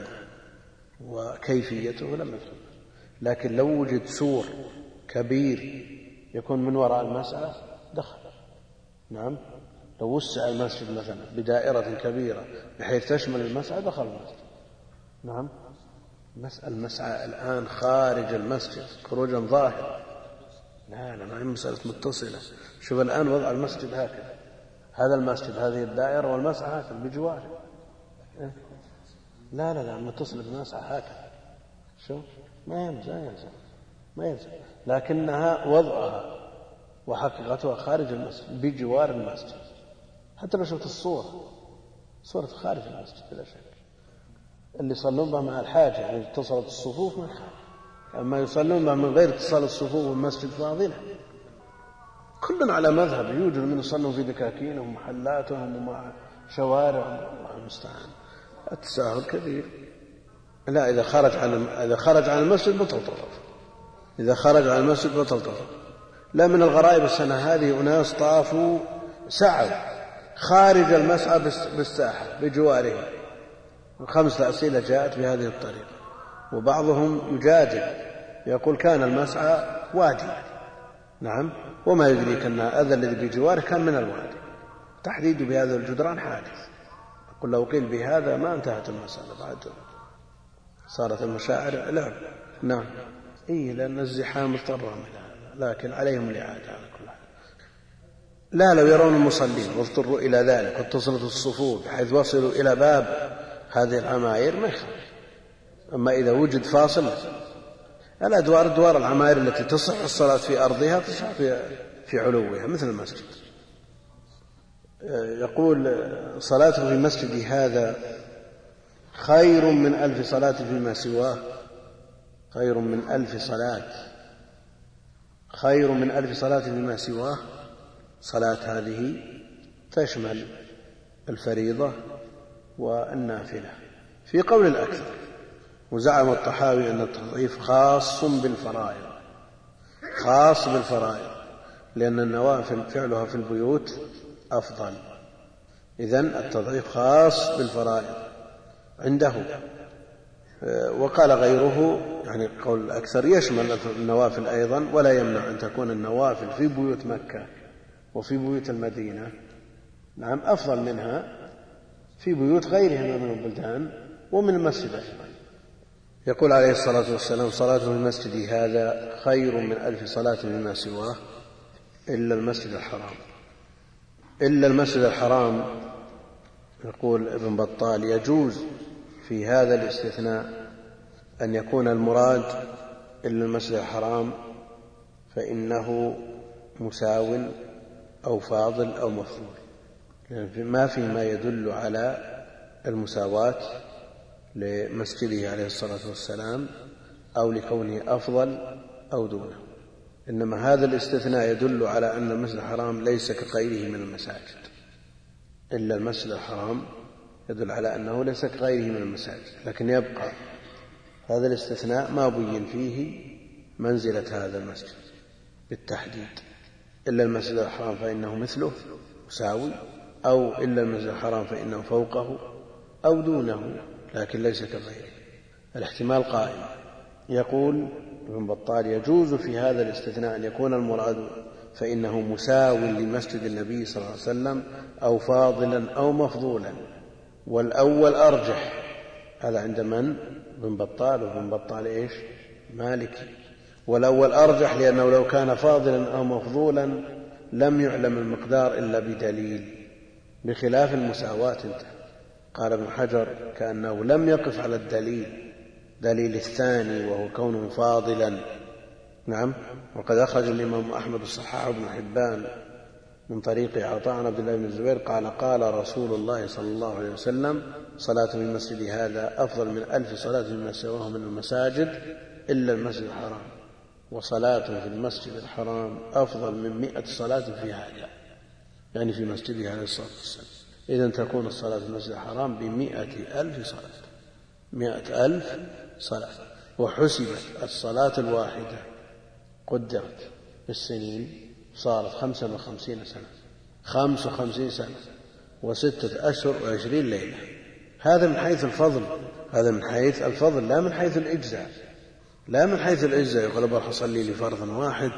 وكيفيته لم يدخل. لكن لو وجد سور كبير يكون من وراء المسعى دخل، نعم، لو وسع المسجد مثلا بدائرة كبيرة بحيث تشمل المسعى دخل المسجد، نعم. المسعى الآن خارج المسجد خروجا ظاهرا، لا ما هي مسألة متصلة. شوف الآن وضع المسجد هكذا، هذا المسجد هذه الدائرة والمسعى هكذا بجواره، لا متصل بالمسعى هكذا، شوف ما ينزل، لكنها وضعها وحقيقتها خارج المسجد بجوار المسجد. حتى لو شفت صورة خارج المسجد بلا شك، اللي يصلون بها مع الحاجة يعني اتصلت الصفوف من الخارج، أما يصلون بها من غير اتصال الصفوف والمسجد فاضلة. كل على مذهب، يوجد من يصلون في دكاكينهم ومحلاتهم ومع شوارعهم، الله المستعان، التساهل كبير. لا، إذا خرج عن المسجد بطل طواف، إذا خرج عن المسجد بطل طواف. لا، من الغرائب السنة هذه أناس طافوا سعوا خارج المسعى بالساحة بجواره، 5 أسئلة جاءت بهذه الطريقة. وبعضهم يجادل يقول كان المسعى وادي، نعم، وما يدريك أن هذا الذي بجواره كان من الوادي، تحديد بهذا الجدران حادث، يقول لو قيل بهذا ما انتهت المسألة، بعد صارت المشاعر لعب. نعم لأن الزحام اضطرهم إلى هذا، لكن عليهم الإعادة على كل حال. لا، لو يرون المصلين واضطروا إلى ذلك واتصلت الصفوف بحيث وصلوا إلى باب هذه العماير ما يخالف. أما إذا وجد فاصل، الأدوار دوار العماير التي تصح الصلاة في أرضها تصح في علوها مثل المسجد. يقول صلاته في مسجد هذا خير من 1000 صلاة فيما سواه. خير من 1000 صلاة، خير من 1000 صلاة فيما سواه. صلاة هذه تشمل الفريضة والنافلة في قول الأكثر. وزعم الطحاوي أن التضعيف خاص بالفرائض، خاص بالفرائض، لأن النوافل فعلها في البيوت أفضل. إذن التضعيف خاص بالفرائض عنده. وقال غيره يعني قول الأكثر يشمل النوافل أيضا، ولا يمنع أن تكون النوافل في بيوت مكة وفي بيوت المدينة نعم أفضل منها في بيوت غيرها من البلدان ومن المسجد أيضا. يقول عليه الصلاة والسلام صلاة في المسجد هذا خير من 1000 صلاة فيما سواه إلا المسجد الحرام. إلا المسجد الحرام. يقول ابن بطال يجوز في هذا الاستثناء أن يكون المراد إلا المسجد الحرام فإنه مساو أو فاضل أو مفضول، يعني ما في ما يدل على المساواة لمسجده عليه الصلاة والسلام أو لكونه أفضل أو دونه. إنما هذا الاستثناء يدل على أن المسجد الحرام ليس كغيره من المساجد. إلا المسجد الحرام يدل على أنه ليس كغيره من المساجد، لكن يبقى هذا الاستثناء ما بين فيه منزلة هذا المسجد بالتحديد. إلا المسجد الحرام فإنه مثله مساوي، أو إلا المسجد الحرام فإنه فوقه أو دونه لكن ليس كغيره. الاحتمال قائم. يقول ابن بطال يجوز في هذا الاستثناء أن يكون المراد فإنه مساو لمسجد النبي صلى الله عليه وسلم أو فاضلا أو مفضولا، والأول أرجح. هذا عند من؟ ابن بطال. وابن بطال إيش؟ مالكي. والأول أرجح لأنه لو كان فاضلا أو مفضولا لم يعلم المقدار إلا بدليل، بخلاف المساواة. قال ابن حجر كأنه لم يقف على دليل الثاني وهو كونه فاضلا. نعم. وقد أخرج الإمام أحمد الصحاح بن حبان من طريق عطاء عن عبد الله بن الزبير قال قال رسول الله صلى الله عليه وسلم صلاة في المسجد هذا أفضل من 1000 صلاة فيما سواه من المساجد إلا المسجد الحرام، وصلاة في المسجد الحرام أفضل من 100 صلاة في هذا، يعني في مسجده عليه الصلاة والسلام. إذن تكون الصلاة في المسجد الحرام ب100,000 صلاة، 100,000 صلاة. وحسبت الصلاة الواحدة قدرت بالسنين صارت 55 سنة، 55 سنة و6 أشهر و20 ليلة. هذا من حيث الفضل، هذا من حيث الفضل لا من حيث الإجزاء. لا من حيث الإجزاء يقول بروح أصلي لي فرضا واحد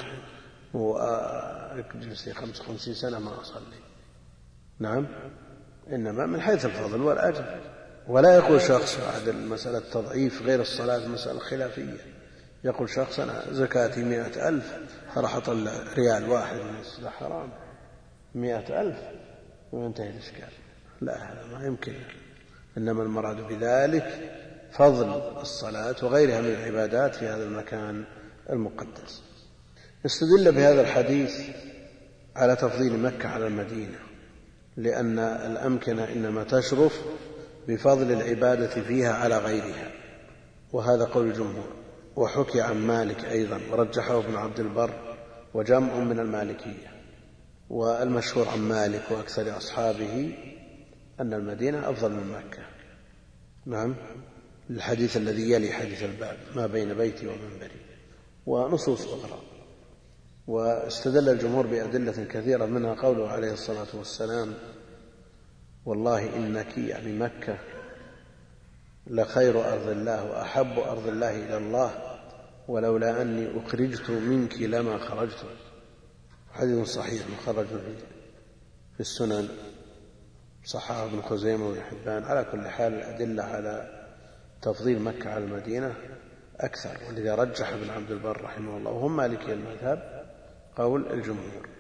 وأجلس لي 55 سنة ما أصلي. نعم. إنما من حيث الفضل والأجر. ولا يقول شخص بعد المسألة تضعيف غير الصلاة مسألة خلافية. يقول شخص أنا زكاتي 100,000 فراح أطلع ريال واحد من المسجد الحرام 100,000 وينتهي الإشكال. لا، هذا ما يمكن. إنما المراد بذلك فضل الصلاة وغيرها من العبادات في هذا المكان المقدس. استدل بهذا الحديث على تفضيل مكة على المدينة، لأن الأمكنة إنما تشرف بفضل العبادة فيها على غيرها، وهذا قول الجمهور. وحكي عن مالك أيضا ورجحه ابن عبد البر وجمع من المالكية. والمشهور عن مالك وأكثر أصحابه أن المدينة أفضل من مكة. نعم. الحديث الذي يلي حديث الباب ما بين بيتي ومنبري ونصوص أخرى. واستدل الجمهور بأدلة كثيرة منها قوله عليه الصلاة والسلام والله إنك يعني مكة لخير أرض الله وأحب أرض الله إلى الله ولولا أني أخرجت منك لما خرجت. حديث صحيح مخرج في السنن صححه ابن خزيمة وابن حبان. على كل حال الأدلة على تفضيل مكة على المدينة أكثر، ولذا رجح ابن عبد البر رحمه الله وهم مالكي المذهب قول الجمهور.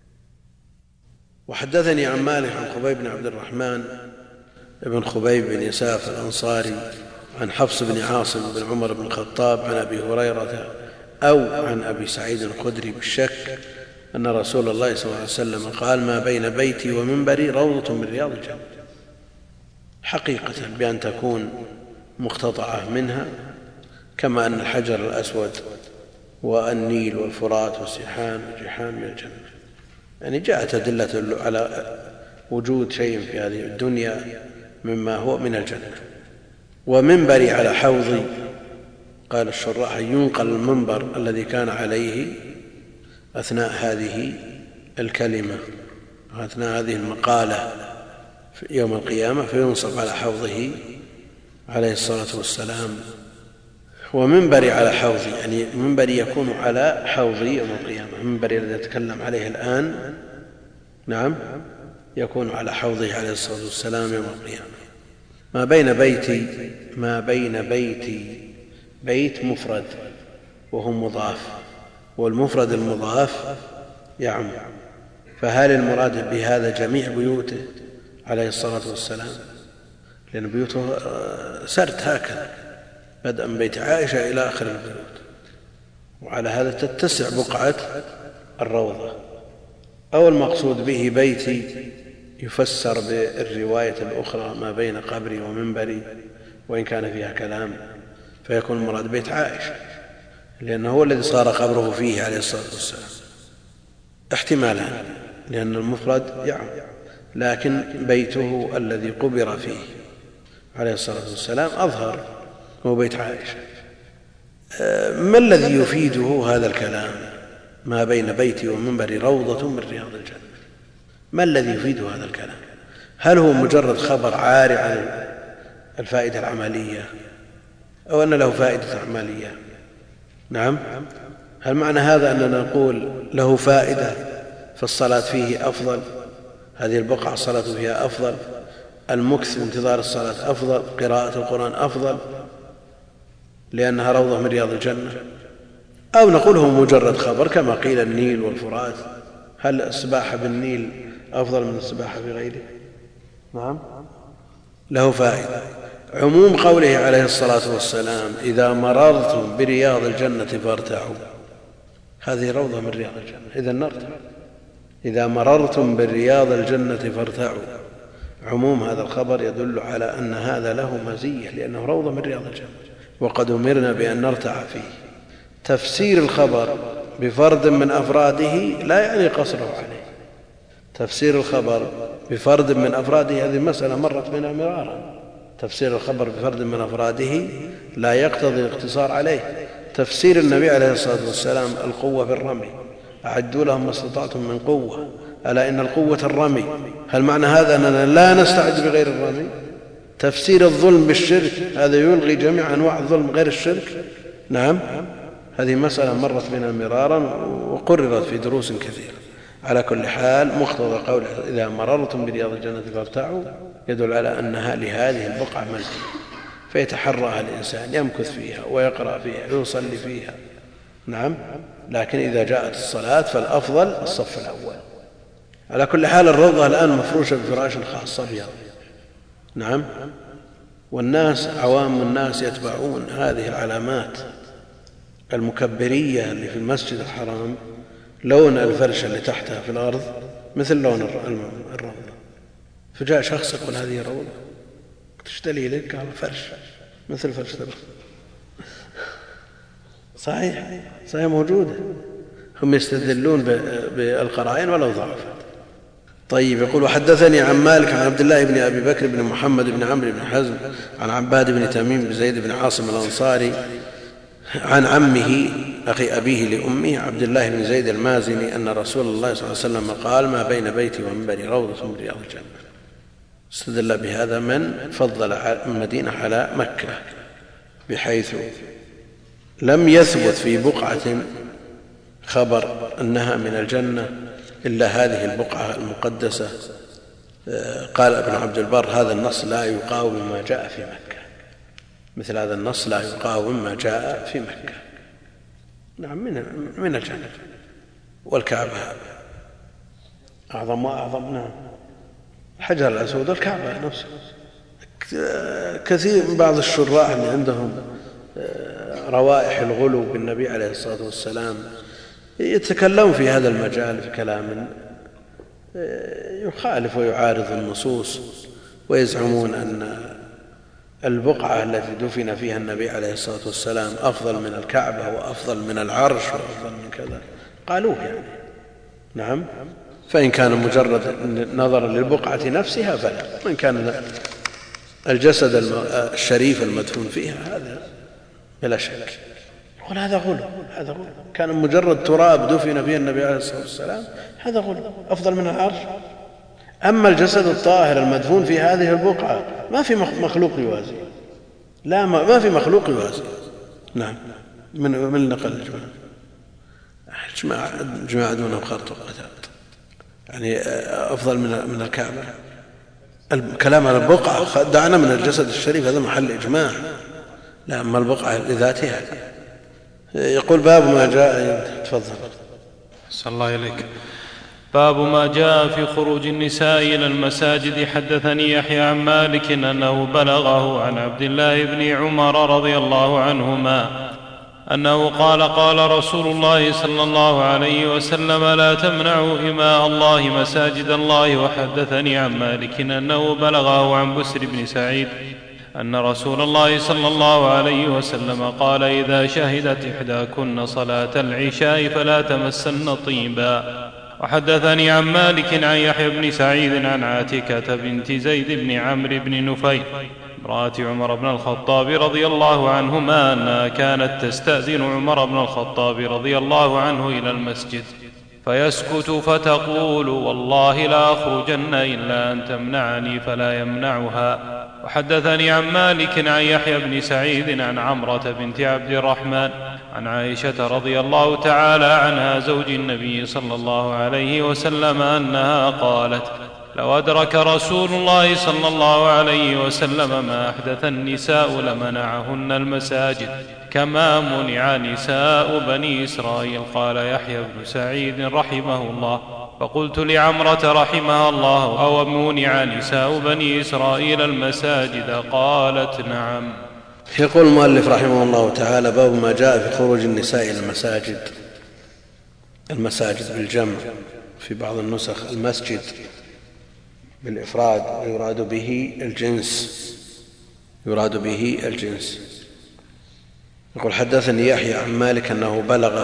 وحدثني عن مالك عن خبيب بن عبد الرحمن ابن خبيب بن يساف الأنصاري عن حفص بن عاصم بن عمر بن الخطاب عن أبي هريرة أو عن أبي سعيد الخدري بالشك أن رسول الله صلى الله عليه وسلم قال: ما بين بيتي ومنبري روضة من رياض الجنة، حقيقة بأن تكون مقتطعة منها، كما أن الحجر الأسود والنيل والفرات والسيحان والجيحان من الجنة. يعني جاءت أدلة على وجود شيء في هذه الدنيا مما هو من الجنة. ومنبري على حوضي، قال الشراح ينقل المنبر الذي كان عليه أثناء هذه الكلمة أثناء هذه المقالة يوم القيامة، فينصب على حوضه عليه الصلاة والسلام. ومنبري على حوضي يعني منبري يكون على حوضي يوم القيامة، منبري الذي يتكلم عليه الآن نعم يكون على حوضه عليه الصلاة والسلام يوم القيامة. ما بين بيتي بيت مفرد وهو مضاف، والمفرد المضاف يعم، فهل المراد بهذا جميع بيوته عليه الصلاة والسلام؟ لأن بيوته سرد هكذا بدءا من بيت عائشة إلى آخر البيوت، وعلى هذا تتسع بقعة الروضة. أو المقصود به بيتي يفسر بالرواية الأخرى ما بين قبري ومنبري، وإن كان فيها كلام، فيكون المراد بيت عائشة لأنه هو الذي صار قبره فيه عليه الصلاة والسلام. احتمالان، لأن المفرد يعم، لكن بيته الذي قبر فيه عليه الصلاة والسلام أظهر هو بيت عائشة. ما الذي يفيده هذا الكلام ما بين بيتي ومنبري روضة من رياض الجنة؟ ما الذي يفيده هذا الكلام؟ هل هو مجرد خبر عاري عن الفائدة العملية أو أن له فائدة عملية؟ نعم، هل معنى هذا أننا نقول له فائدة فالصلاة فيه أفضل، هذه البقعة الصلاة فيها أفضل، المكث انتظار الصلاة أفضل، قراءة القرآن أفضل لأنها روضة من رياض الجنة؟ أو نقول هو مجرد خبر كما قيل النيل والفرات، هل السباحة بالنيل أفضل من السباحة بغيره؟ نعم، له فائدة. عموم قوله عليه الصلاة والسلام إذا مررتم برياض الجنة فارتعوا، هذه روضة من رياض الجنة، إذا نرتع. إذا مررتم بالرياض الجنة فارتعوا، عموم هذا الخبر يدل على أن هذا له مزية لأنه روضة من رياض الجنة، وقد أمرنا بأن نرتع فيه. تفسير الخبر بفرد من أفراده لا يعني قصره عليه. تفسير الخبر بفرد من أفراده هذه مسألة مرت بنا مرارا، تفسير الخبر بفرد من أفراده لا يقتضي الاقتصار عليه. تفسير النبي عليه الصلاة والسلام القوة في الرمي، أعدوا لهم ما استطعتم من قوة ألا إن القوة الرمي، هل معنى هذا أننا لا نستعد بغير الرمي؟ تفسير الظلم بالشرك، هذا يلغي جميع أنواع الظلم غير الشرك. نعم، هذه مسألة مرت بنا مرارا وقررت في دروس كثيرة. على كل حال مقتضى قوله إذا مررتم برياض الجنة فارتعوا يدل على أنها لهذه البقعة مزية، فيتحرى الإنسان يمكث فيها ويقرأ فيها ويصلي فيها. نعم، لكن إذا جاءت الصلاة فالأفضل الصف الأول. على كل حال الروضة الآن مفروشة بفراش خاص أبيض. نعم، والناس عوام الناس يتبعون هذه العلامات المكبرية اللي في المسجد الحرام، لون الفرشة اللي تحتها في الأرض مثل لون الروضة، فجاء شخص يقول هذه روضة، تشتري لك؟ قال فرش مثل فرشة الأرض. صحيح موجودة، هم يستدلون بالقرائن ولو ضعفت. طيب، يقول وحدثني عن مالك عن عبد الله بن أبي بكر بن محمد بن عمرو بن حزم عن عباد بن تميم بن زيد بن عاصم الأنصاري عن عمه أخي أبيه لأمه عبد الله بن زيد المازني أن رسول الله صلى الله عليه وسلم قال ما بين بيتي ومنبري روضة من رياض الجنة. استدل بهذا من فضل المدينة على مكة، بحيث لم يثبت في بقعة خبر أنها من الجنة إلا هذه البقعة المقدسة قال ابن عبد البر هذا النص لا يقاوم ما جاء في مكة، مثل هذا النص لا يقاوم ما جاء في مكة. نعم، من الجنة، والكعبة أعظم وأعظم. نعم، الحجر الأسود والكعبة نفسه. كثير من بعض الشراح اللي عندهم روائح الغلو بالنبي عليه الصلاة والسلام يتكلمون في هذا المجال في كلام يخالف ويعارض النصوص، ويزعمون أن البقعة التي دفن فيها النبي عليه الصلاة والسلام أفضل من الكعبة وأفضل من العرش وأفضل من كذا، قالوه يعني. نعم، فإن كان مجرد نظرا للبقعة نفسها فلا، وإن كان الجسد الشريف المدفون فيها هذا بلا شك. يقول هذا غلو، هذا غلو. كان مجرد تراب دفن فيه النبي عليه الصلاة والسلام هذا غلو، أفضل من العرش. أما الجسد الطاهر المدفون في هذه البقعة ما في مخلوق يوازي، لا، ما في مخلوق يوازي. نعم، من نقل الجماعة دونه خرط وقتال، يعني أفضل من الكعبة. الكلام على البقعة دعنا من الجسد الشريف، هذا محل إجماع. لا، أما البقعة لذاتها. يقول باب ما جاء، تفضل. صلى الله عليك. باب ما جاء في خروج النساء إلى المساجد. حدثني يحيى عن مالك أنه بلغه عن عبد الله بن عمر رضي الله عنهما أنه قال قال رسول الله صلى الله عليه وسلم لا تمنعوا إماء الله مساجد الله. وحدثني عن مالك أنه بلغه عن بسر بن سعيد أن رسول الله صلى الله عليه وسلم قال إذا شهدت إحداكن صلاة العشاء فلا تمسن طيبا. وحدثني عن مالك عن يحيى بن سعيد عن عاتكة بنت زيد بن عمرو بن نفيل امرأة عمر بن الخطاب رضي الله عنهما أنها كانت تستأذن عمر بن الخطاب رضي الله عنه إلى المسجد فيسكت فتقول والله لا أخرجن إلا أن تمنعني فلا يمنعها. وحدثني عن مالك عن يحيى بن سعيد عن عمرة بنت عبد الرحمن عن عائشة رضي الله تعالى عنها زوج النبي صلى الله عليه وسلم أنها قالت لو أدرك رسول الله صلى الله عليه وسلم ما أحدث النساء لمنعهن المساجد كما منع نساء بني إسرائيل. قال يحيى بن سعيد رحمه الله فقلت لعمرة رحمها الله أو منع نساء بني إسرائيل المساجد؟ قالت نعم. يقول المؤلف رحمه الله تعالى باب ما جاء في خروج النساء إلى المساجد. المساجد بالجمع، في بعض النسخ المسجد بالإفراد، يراد به الجنس، يراد به الجنس. يقول حدثني يحيى عن مالك أنه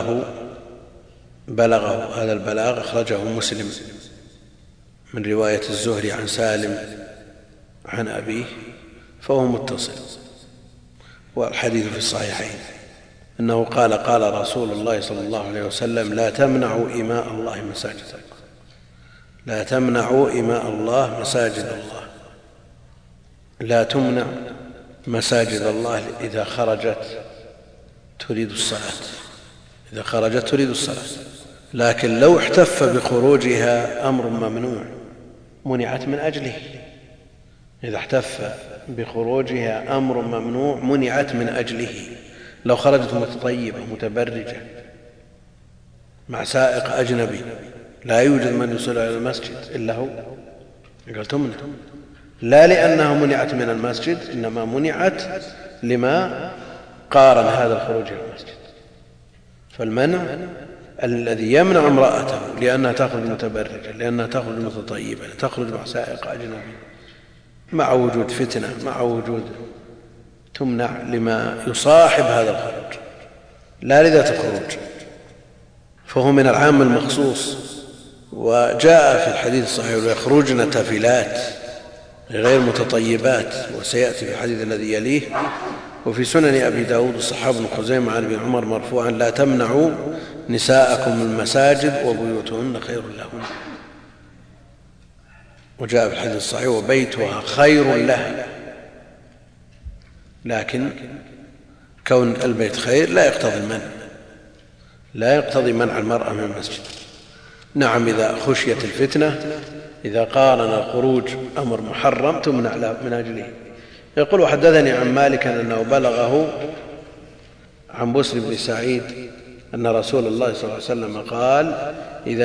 بلغه هذا البلاغ أخرجه مسلم من رواية الزهري عن سالم عن أبيه فهو متصل، والحديث في الصحيحين أنه قال قال رسول الله صلى الله عليه وسلم لا تمنعوا إماء الله مساجد الله، لا تمنعوا إماء الله مساجد الله، لا تمنع مساجد الله إذا خرجت تريد الصلاة، إذا خرجت تريد الصلاة. لكن لو احتف بخروجها أمر ممنوع منعت من أجله، إذا احتف بخروجها أمر ممنوع منعت من أجله. لو خرجت متطيبة متبرجة مع سائق أجنبي لا يوجد من يصل إلى المسجد إلا هو، قال تمنع، لا لأنها منعت من المسجد، إنما منعت لما قارن هذا الخروج إلى المسجد. فالمنع الذي يمنع امرأته لأنها تخرج متبرجة، لأنها تخرج متطيبة، تخرج مع سائق أجنبي، مع وجود فتنة، مع وجود تمنع لما يصاحب هذا الخروج لا لذات الخروج، فهو من العام المخصوص. وجاء في الحديث الصحيح ويخرجن تافلات غير متطيبات، وسيأتي في الحديث الذي يليه. وفي سنن أبي داود الصحابة بن خزيمة عن ابن عمر مرفوعا لا تمنعوا نساءكم المساجد وبيوتهن خير لهن. وجاء في الحديث الصحيح وبيتها خير لها، لكن كون البيت خير لا يقتضي المنع، لا يقتضي منع المرأة من المسجد. نعم إذا خشيت الفتنة، إذا قارن الخروج أمر محرم تمنع من أجله. يقول وحدثني عن مالك أنه بلغه عن بسر بن سعيد أن رسول الله صلى الله عليه وسلم قال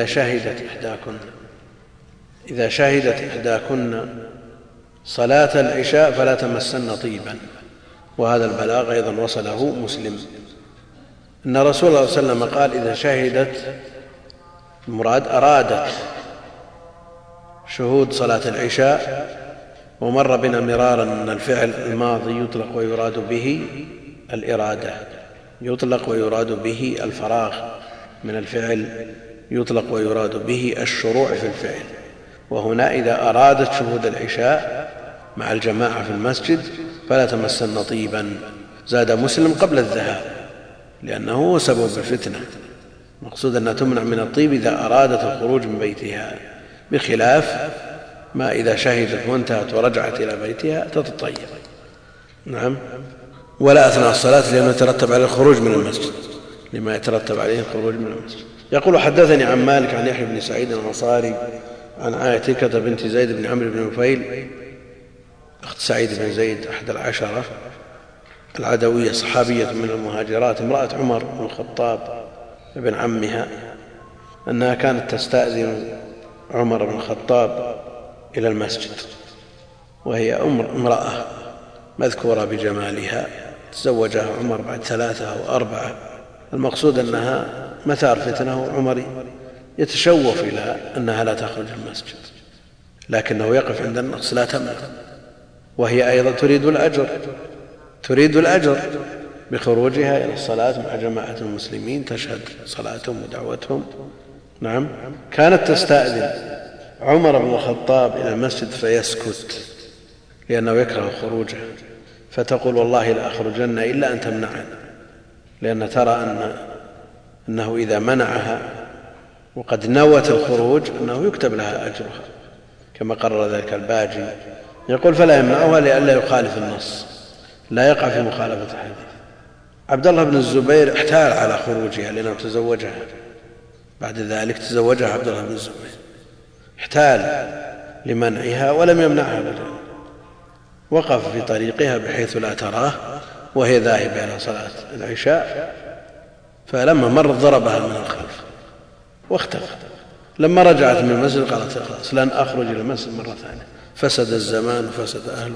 إذا شهدت إحداكن صلاة العشاء فلا تمسن طيبا. وهذا البلاغ أيضا وصله مسلم أن رسول الله صلى الله عليه وسلم قال إذا شهدت، المراد أرادت شهود صلاة العشاء. ومر بنا مرارا أن الفعل الماضي يطلق ويراد به الإرادة، يطلق ويراد به الفراغ من الفعل، يطلق ويراد به الشروع في الفعل. وهنا إذا أرادت شهود العشاء مع الجماعة في المسجد فلا تمسن طيبا. زاد مسلم قبل الذهاب لأنه هو سبب الفتنة، مقصود أنها تمنع من الطيب إذا أرادت الخروج من بيتها، بخلاف ما إذا شهدت وانتهت ورجعت إلى بيتها تتطيب. نعم. ولا أثناء الصلاة لأنه يترتب عليه الخروج من المسجد، لما يترتب عليه الخروج من المسجد. يقول حدثني عن مالك عن يحيى بن سعيد الأنصاري عن عاتكة بنت زيد بن عمرو بن نفيل أخت سعيد بن زيد أحد العشرة العدوية صحابية من المهاجرات، امرأة عمر بن الخطاب ابن عمها، أنها كانت تستأذن عمر بن الخطاب إلى المسجد، وهي امرأة مذكورة بجمالها، تزوجها عمر بعد 3 أو 4. المقصود أنها مثار فتنة، وعمر يتشوف إلى أنها لا تخرج المسجد، لكنه يقف عند النقص لا تمنع. وهي أيضا تريد الأجر بخروجها إلى الصلاة مع جماعة المسلمين، تشهد صلاتهم ودعوتهم. نعم. كانت تستأذن عمر بن الخطاب إلى المسجد فيسكت لأنه يكره خروجها، فتقول والله لا أخرجن إلا أن تمنعني، لأن ترى أنه إذا منعها وقد نوت الخروج أنه يكتب لها أجرها، كما قرر ذلك الباجي. يقول فلا يمنعها لئلا يخالف النص، لا يقع في مخالفة الحديث. عبد الله بن الزبير احتال على خروجها لأنه تزوجها، بعد ذلك تزوجها عبد الله بن الزبير، احتال لمنعها ولم يمنعها أبدا، وقف في طريقها بحيث لا تراه وهي ذاهبة إلى صلاة العشاء، فلما مرت ضربها من الخلف واختفى. لما رجعت من المسجد قالت خلاص لن أخرج إلى المسجد مرة ثانية، فسد الزمان وفسد أهله.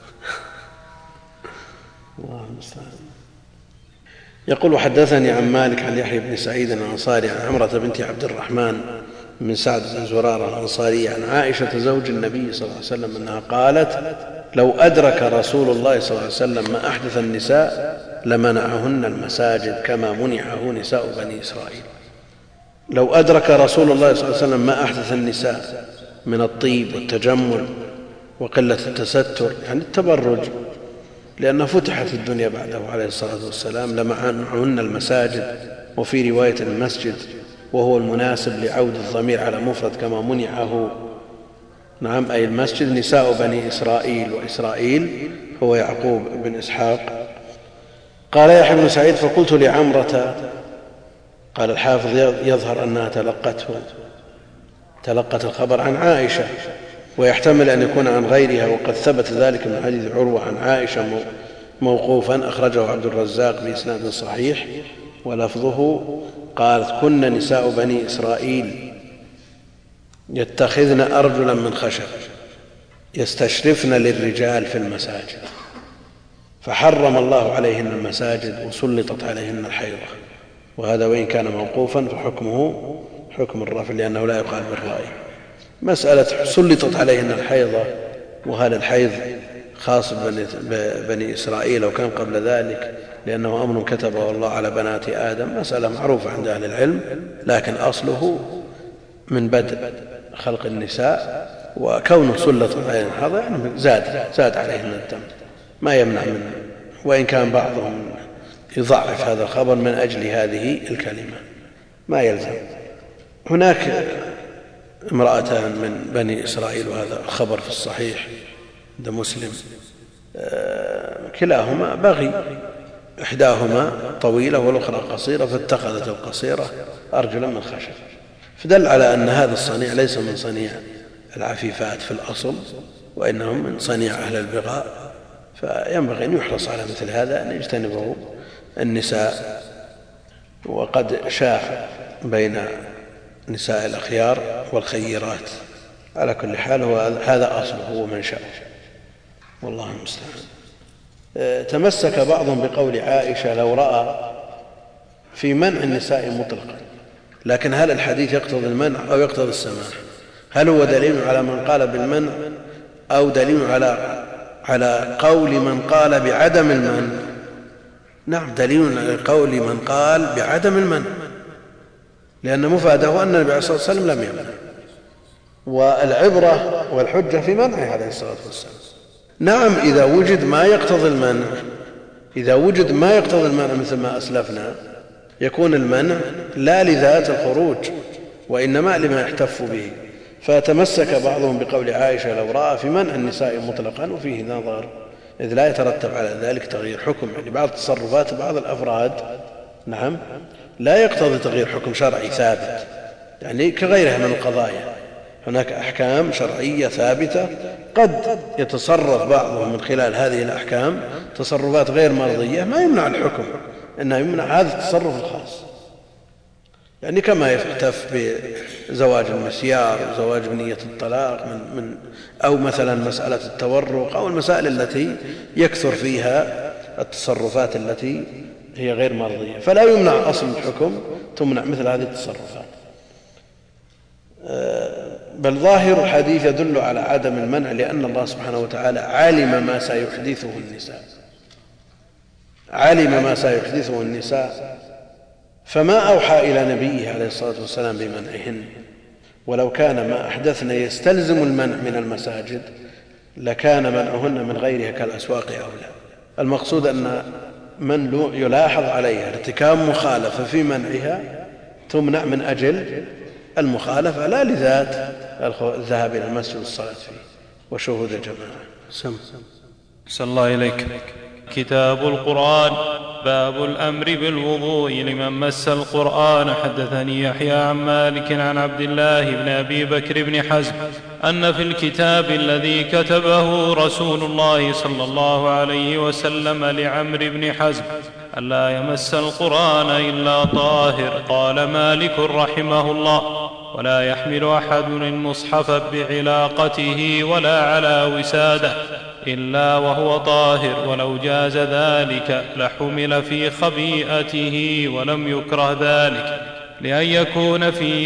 الله المستعان. يقول حدثني عن مالك عن يحيى بن سعيد الأنصاري عن عمرة بنت عبد الرحمن من سعد بن زرارة الأنصارية عن عائشة زوج النبي صلى الله عليه وسلم أنها قالت لو أدرك رسول الله صلى الله عليه وسلم ما أحدث النساء لمنعهن المساجد كما منعه نساء بني إسرائيل. لو أدرك رسول الله صلى الله عليه وسلم ما أحدث النساء من الطيب والتجمل وقلة التستر، يعني التبرج، لأنه فتحت الدنيا بعده عليه الصلاة والسلام، لمنعهن المساجد. وفي رواية المسجد، وهو المناسب لعود الضمير على مفرد كما منعه. نعم، أي المسجد نساء بني إسرائيل، وإسرائيل هو يعقوب بن إسحاق. قال يحيى بن سعيد فقلت لعمرة، قال الحافظ يظهر أنها تلقت الخبر عن عائشة، ويحتمل أن يكون عن غيرها، وقد ثبت ذلك من حديث عروة عن عائشة موقوفا أخرجه عبد الرزاق بإسناد صحيح، ولفظه قالت كن نساء بني إسرائيل يتخذن أرجلا من خشب يستشرفن للرجال في المساجد، فحرم الله عليهن المساجد وسلطت عليهن الحيضة. وهذا وإن كان موقوفا فحكمه حكم الرفع، لأنه لا يقال بالرأي. مسألة سلطت عليهن الحيضة، وهذا الحيض خاص ببني إسرائيل وكان قبل ذلك، لأنه أمر كتبه الله على بنات آدم، مسألة معروفة عند أهل العلم، لكن أصله من بدء خلق النساء، وكونه سلط عليهن الحيضة يعني زاد عليهن الدم، ما يمنع منه، وإن كان بعضهم يضعف هذا الخبر من أجل هذه الكلمة، ما يلزم. هناك امرأتان من بني إسرائيل، وهذا الخبر في الصحيح عند مسلم، كلاهما بغي، إحداهما طويلة والأخرى قصيرة، فاتخذت القصيرة أرجلا من خشب، فدل على أن هذا الصنيع ليس من صنيع العفيفات في الأصل، وإنهم من صنيع أهل البغاء، فينبغي أن يحرص على مثل هذا أن يجتنبه النساء. وقد شاع بين نساء الأخيار والخيرات. على كل حال هذا أصله ومنشأه، والله المستعان. تمسك بعضهم بقول عائشة لو رأى في منع النساء مطلقا، لكن هل الحديث يقتضي المنع أو يقتضي السماح؟ هل هو دليل على من قال بالمنع أو دليل على قول من قال بعدم المنع؟ نعم، دليل على قول من قال بعدم المنع، لأن مفاده أن النبي صلى الله عليه وسلم لم يمنع، والعبرة والحجة في منعه عليه الصلاة والسلام. نعم، إذا وجد ما يقتضي المنع، إذا وجد ما يقتضي المنع مثل ما أسلفنا، يكون المنع لا لذات الخروج وإنما لما يحتف به. فتمسك بعضهم بقول عائشة لو رأى في منع النساء مطلقا، وفيه نظر، إذ لا يترتب على ذلك تغيير حكم، يعني بعض تصرفات بعض الأفراد نعم لا يقتضي تغيير حكم شرعي ثابت، يعني كغيرها من القضايا هناك أحكام شرعية ثابتة قد يتصرف بعضهم من خلال هذه الأحكام تصرفات غير مرضية ما يمنع الحكم، إنه يمنع هذا التصرف الخاص، يعني كما يحتف بزواج المسيار وزواج بنية الطلاق أو مثلا مسألة التورق أو المسائل التي يكثر فيها التصرفات التي هي غير مرضية، فلا يمنع أصل الحكم، تمنع مثل هذه التصرفات. بل ظاهر الحديث يدل على عدم المنع، لأن الله سبحانه وتعالى علم ما سيحدثه النساء، علم ما سيحدثه النساء، فما أوحى إلى نبيه عليه الصلاة والسلام بمنعهن. ولو كان ما أحدثن يستلزم المنع من المساجد لكان منعهن من غيرها كالأسواق أولى. المقصود أن من يلاحظ عليها ارتكاب مخالفة في منعها تمنع من أجل المخالفة، لا لذات الذهاب إلى المسجد والصلاة فيه وشهود جماعة. أحسن الله إليك. كتاب القرآن. باب الأمر بالوضوء لمن مس القرآن. حدثني يحيى عن مالك عن عبد الله بن أبي بكر بن حزم أن في الكتاب الذي كتبه رسول الله صلى الله عليه وسلم لعمرو بن حزم ألا يمس القرآن إلا طاهر. قال مالك رحمه الله: ولا يحمل أحد المصحف بعلاقته ولا على وساده إلا وهو طاهر، ولو جاز ذلك لحمل في خبيئته ولم يكره ذلك، لأن يكون في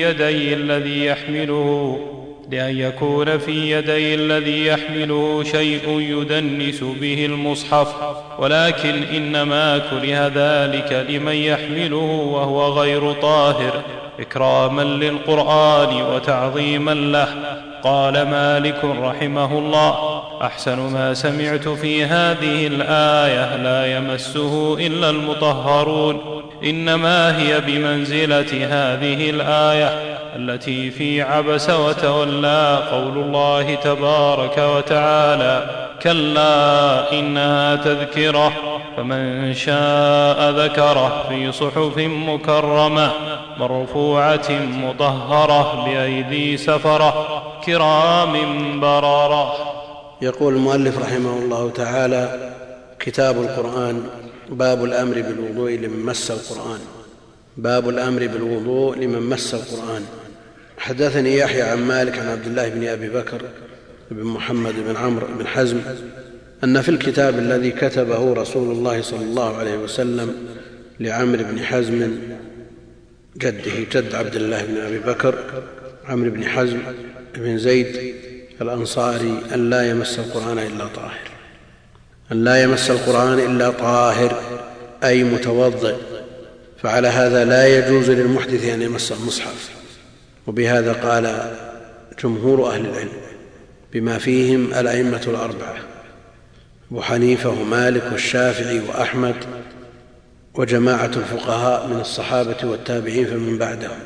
يدي الذي يحمله شيء يدنس به المصحف، ولكن إنما كره ذلك لمن يحمله وهو غير طاهر إكراما للقرآن وتعظيما له. قال مالك رحمه الله: أحسن ما سمعت في هذه الآية لا يمسه إلا المطهرون، إنما هي بمنزلة هذه الآية التي في عبس وتولى قول الله تبارك وتعالى: كلا إنها تذكرة فمن شاء ذكره في صحف مكرمة مرفوعة مطهرة بأيدي سفرة كرام بررة. يقول المؤلف رحمه الله تعالى: كتاب القرآن. باب الأمر بالوضوء لمن مس القرآن. باب الأمر بالوضوء لمن مس القرآن. حدثني يحيى عن مالك عن عبد الله بن أبي بكر بن محمد بن عمرو بن حزم أن في الكتاب الذي كتبه رسول الله صلى الله عليه وسلم لعمرو بن حزم جده جد عبد الله بن أبي بكر عمرو بن حزم بن زيد الأنصاري أن لا يمس القرآن إلا طاهر، أن لا يمس القرآن إلا طاهر أي متوضئ، فعلى هذا لا يجوز للمحدث أن يمس المصحف. وبهذا قال جمهور أهل العلم بما فيهم الأئمة الأربعة أبو حنيفة ومالك والشافعي وأحمد وجماعة الفقهاء من الصحابة والتابعين فمن بعدهم.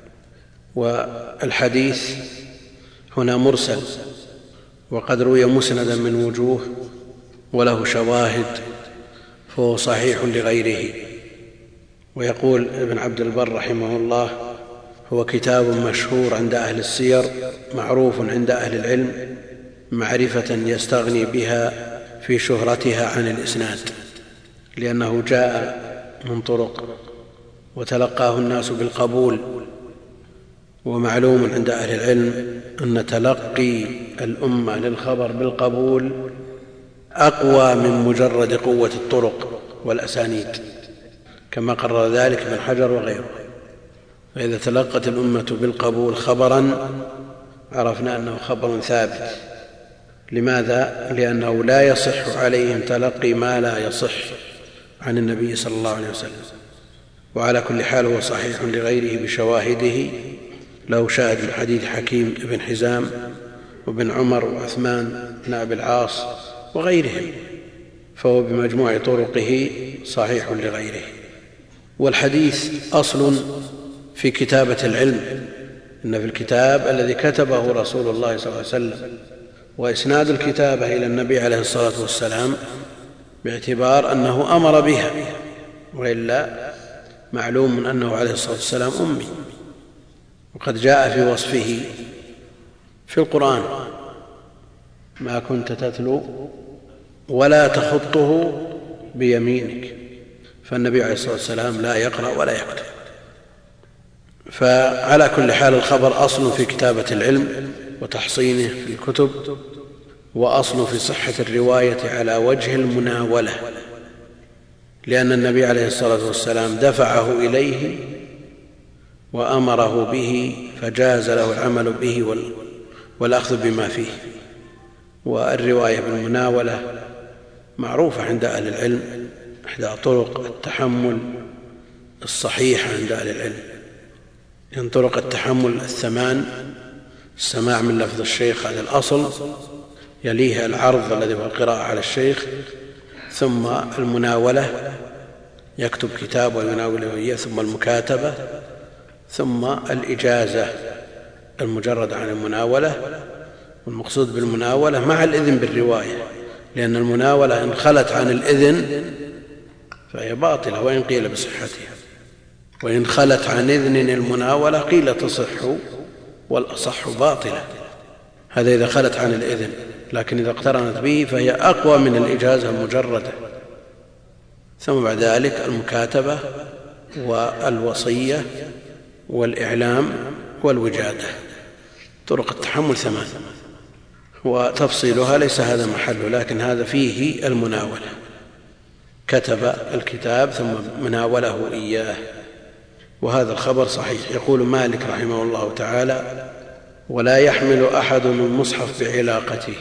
والحديث هنا مرسل، وقد روي مسندا من وجوه وله شواهد، فهو صحيح لغيره. ويقول ابن عبد البر رحمه الله: هو كتاب مشهور عند أهل السير، معروف عند أهل العلم معرفة يستغني بها في شهرتها عن الإسناد، لأنه جاء من طرق وتلقاه الناس بالقبول. ومعلوم عند أهل العلم أن تلقي الأمة للخبر بالقبول أقوى من مجرد قوة الطرق والأسانيد، كما قرر ذلك ابن حجر وغيره. فإذا تلقت الأمة بالقبول خبرا عرفنا أنه خبر ثابت. لماذا؟ لأنه لا يصح عليهم تلقي ما لا يصح عن النبي صلى الله عليه وسلم. وعلى كل حال هو صحيح لغيره بشواهده، له شاهد من حديث حكيم بن حزام وابن عمر وعثمان بن أبي العاص وغيرهم، فهو بمجموع طرقه صحيح لغيره. والحديث أصل في كتابة العلم، إن في الكتاب الذي كتبه رسول الله صلى الله عليه وسلم، وإسناد الكتابة إلى النبي عليه الصلاة والسلام باعتبار أنه أمر بها، وإلا معلوم أنه عليه الصلاة والسلام أمي، وقد جاء في وصفه في القرآن: ما كنت تتلو ولا تخطه بيمينك. فالنبي عليه الصلاة والسلام لا يقرأ ولا يكتب. فعلى كل حال الخبر أصل في كتابة العلم وتحصينه في الكتب، وأصل في صحة الرواية على وجه المناولة، لأن النبي عليه الصلاة والسلام دفعه إليه وأمره به، فجاز له العمل به والأخذ بما فيه. والرواية بالمناولة معروفة عند أهل العلم، إحدى طرق التحمل الصحيحة عند أهل العلم. من طرق التحمل 8: السماع من لفظ الشيخ، هذا الأصل، يليها العرض الذي هو القراءة على الشيخ، ثم المناولة، يكتب كتاب ويناوله إياه، ثم المكاتبة، ثم الإجازة المجرد عن المناولة. والمقصود بالمناولة مع الإذن بالرواية، لأن المناولة إن خلت عن الإذن فهي باطلة وإن قيل بصحتها، وإن خلت عن إذن المناولة قيل تصح والأصح باطلة. هذا إذا خلت عن الإذن، لكن إذا اقترنت به فهي أقوى من الإجازة المجردة. ثم بعد ذلك المكاتبة والوصية والإعلام والوجادة. طرق التحمل 8، وتفصيلها ليس هذا محله، لكن هذا فيه المناولة، كتب الكتاب ثم مناوله إياه. وهذا الخبر صحيح. يقول مالك رحمه الله تعالى: ولا يحمل أحد المصحف بعلاقته.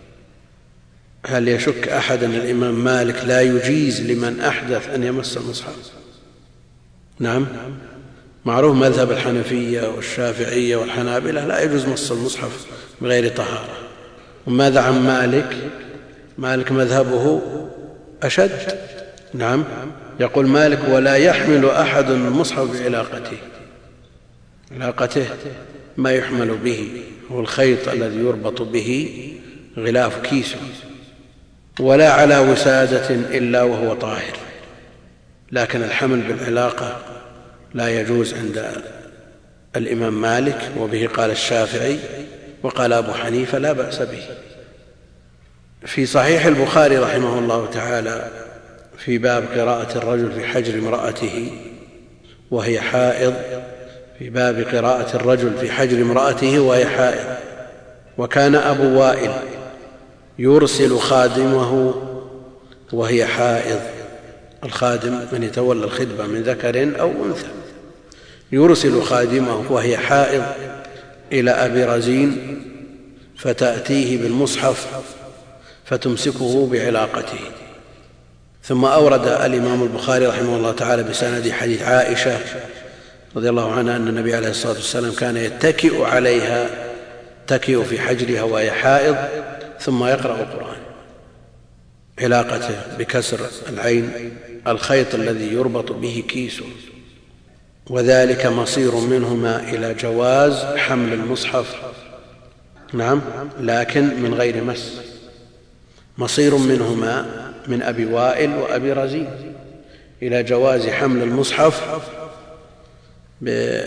هل يشك أحد أن الإمام مالك لا يجيز لمن أحدث أن يمس المصحف؟ نعم، معروف مذهب الحنفية والشافعية والحنابلة لا يجوز مس المصحف بغير طهارة. وماذا عن مالك؟ مالك مذهبه أشد. نعم، يقول مالك: ولا يحمل أحد المصحف بعلاقته. علاقته ما يحمل به هو الخيط الذي يربط به غلاف كيسه، ولا على وسادة إلا وهو طاهر. لكن الحمل بالعلاقة لا يجوز عند الإمام مالك، وبه قال الشافعي، وقال أبو حنيفة لا بأس به. في صحيح البخاري رحمه الله تعالى في باب قراءة الرجل في حجر امرأته وهي حائض، في باب قراءة الرجل في حجر امرأته وهي حائض: وكان أبو وائل يرسل خادمه وهي حائض. الخادم من يتولى الخدمة من ذكر أو أنثى، يرسل خادمه وهي حائض إلى أبي رزين فتأتيه بالمصحف فتمسكه بعلاقته. ثم أورد الإمام البخاري رحمه الله تعالى بسند حديث عائشة رضي الله عنها أن النبي عليه الصلاة والسلام كان يتكئ عليها، يتكئ في حجرها وهي حائض، ثم يقرأ القرآن. علاقته بكسر العين الخيط الذي يربط به كيسه، وذلك مصير منهما إلى جواز حمل المصحف. نعم، لكن من غير مس. مصير منهما من أبي وائل وأبي رزين إلى جواز حمل المصحف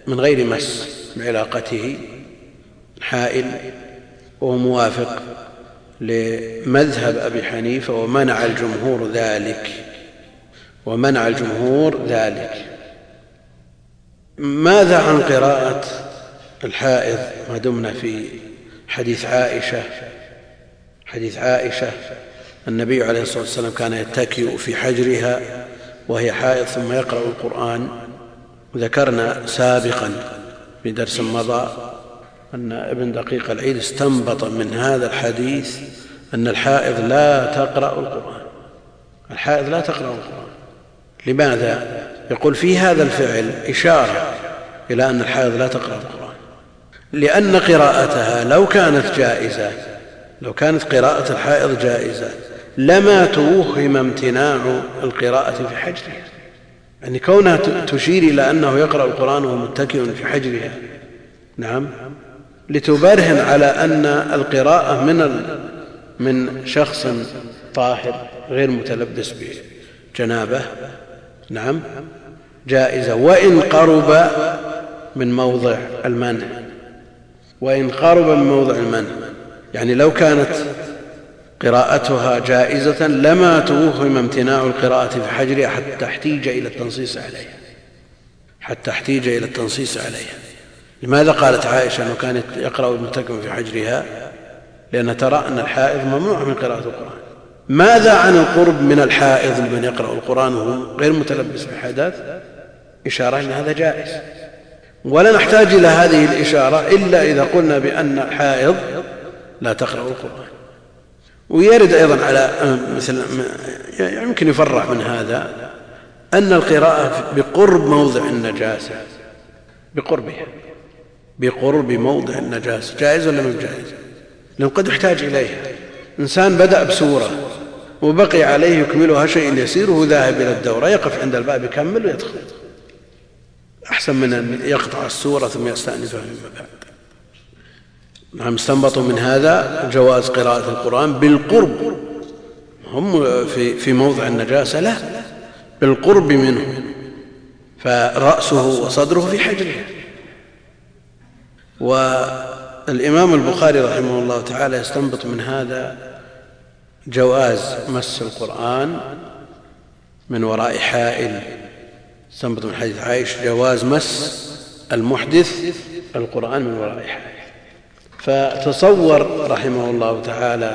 من غير مس بعلاقته حائل، وهو موافق لمذهب أبي حنيفة ومنع الجمهور ذلك. ماذا عن قراءة الحائض؟ ما دمنا في حديث عائشة النبي عليه الصلاة والسلام كان يتكئ في حجرها وهي حائض ثم يقرأ القرآن. ذكرنا سابقا في درس مضى أن ابن دقيق العيد استنبط من هذا الحديث أن الحائض لا تقرأ القرآن. لماذا؟ يقول في هذا الفعل إشارة إلى أن الحائض لا تقرأ القرآن، لأن قراءتها لو كانت قراءة الحائض جائزة لما توهم امتناع القراءة في حجرها، يعني كونها تشير إلى أنه يقرأ القرآن وهو متكئ في حجرها، نعم، لتبرهن على أن القراءة من شخص طاهر غير متلبس بجنابه، نعم، جائزة، وإن قرب من موضع المنع. يعني لو كانت قراءتها جائزة لما توهم امتناع القراءة في حجرها حتى احتيج إلى التنصيص عليها. لماذا قالت عائشة أنه كان يقرأ المتكئ في حجرها؟ لأن ترى أن الحائض ممنوع من قراءة القرآن. ماذا عن القرب من الحائض لمن يقرأ القرآن وهو غير متلبس بحدث؟ إشارة أن هذا جائز، ولا نحتاج إلى هذه الإشارة إلا إذا قلنا بأن الحائض لا تقرأ القرآن. ويرد أيضا على يمكن يفرع من هذا أن القراءة بقرب موضع النجاسة، بقرب موضع النجاسة جائز ولا مو جائز؟ لأنه قد يحتاج إليها. إنسان بدأ بسورة وبقي عليه يكملها شيء يسير وهو ذاهب إلى الدورة، يقف عند الباب يكمل ويدخل، أحسن من أن يقطع السورة ثم يستأنفها فيما بعد. نعم، استنبطوا من هذا جواز قراءة القرآن بالقرب، هم في موضع النجاسة لا، بالقرب منه، فرأسه وصدره في حجره. والإمام البخاري رحمه الله تعالى يستنبط من هذا جواز مس القرآن من وراء حائل. استنبط من حديث عائشة جواز مس المحدث القرآن من وراء حائل. فتصور رحمه الله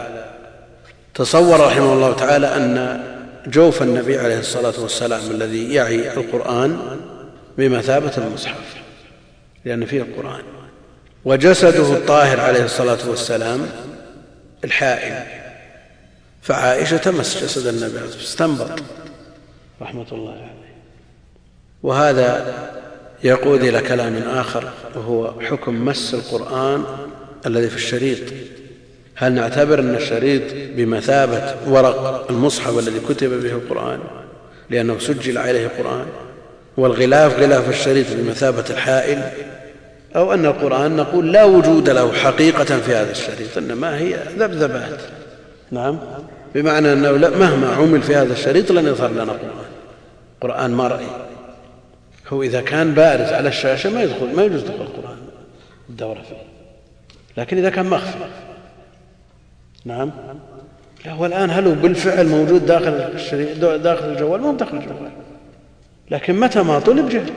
تعالى أن جوف النبي عليه الصلاة والسلام الذي يعي القرآن بمثابة المصحف لأن فيه القرآن، وجسده الطاهر عليه الصلاة والسلام الحائل، فعائشة تمس جسد النبي عليه الصلاة والسلام، استنبط رحمة الله عليه. وهذا يقود إلى كلام آخر وهو حكم مس القرآن الذي في الشريط. هل نعتبر أن الشريط بمثابة ورق المصحف الذي كتب به القرآن لأنه سجل عليه القرآن، والغلاف غلاف الشريط بمثابة الحائل، أو أن القرآن نقول لا وجود له حقيقة في هذا الشريط إنما هي ذبذبات، نعم، بمعنى أنه مهما عمل في هذا الشريط لن يظهر لنا قرآن مرئي. هو إذا كان بارز على الشاشة ما يجوز دخول القرآن الدورة فيه، لكن إذا كان مخفي، نعم، هو الآن هل هو بالفعل موجود داخل الشريط داخل الجوال؟ مو داخل الجوال، لكن متى ما طلب جاء.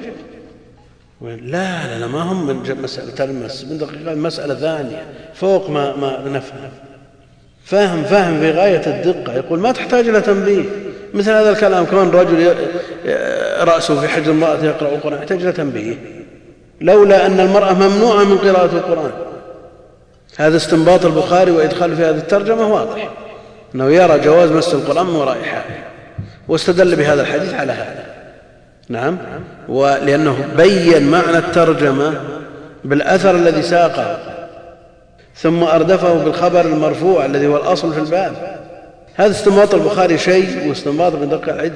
لا ما هم من مسألة المس، من دقيقة مسألة ثانية فوق ما نفهم، فاهم في غاية الدقة. يقول ما تحتاج إلى تنبيه. مثل هذا الكلام كون رجل رأسه في حجر امرأة يقرأ القرآن يحتاج إلى تنبيه، لولا أن المرأة ممنوعة من قراءة القرآن. هذا استنباط البخاري وإدخال في هذه الترجمة واضح أنه يرى جواز مس القرآن من وراء حائل، واستدل بهذا الحديث على هذا، نعم، ولأنه بين معنى الترجمة بالأثر الذي ساقه ثم أردفه بالخبر المرفوع الذي هو الأصل في الباب. هذا استنباط البخاري شيء، واستنباط ابن دقيق العيد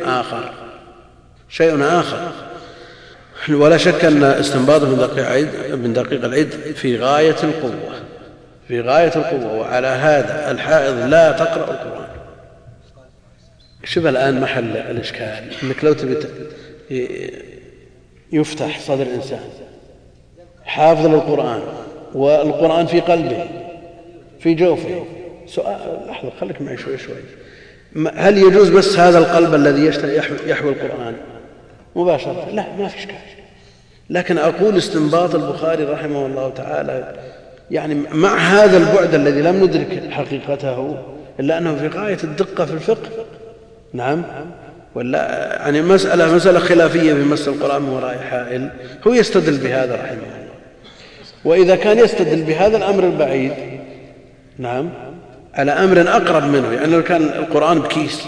شيء آخر. ولا شك أن استنباط ابن دقيق العيد في غاية القوة، وعلى هذا الحائض لا تقرأ القرآن. شوف الآن محل الإشكال، أنك لو تبي يفتح صدر إنسان حافظ للقرآن والقرآن في قلبه في جوفه، سؤال لحظة خليك معي شوي هل يجوز بس هذا القلب الذي يحوي القرآن مباشرة؟ لا، ما في إشكال. لكن أقول استنباط البخاري رحمه الله تعالى يعني مع هذا البعد الذي لم ندرك حقيقته إلا أنه في غاية الدقة في الفقه. نعم، ولا يعني مسألة خلافية في مس القرآن من وراء حائل، هو يستدل بهذا رحمه الله. وإذا كان يستدل بهذا الأمر البعيد نعم على أمر أقرب منه، يعني لو كان القرآن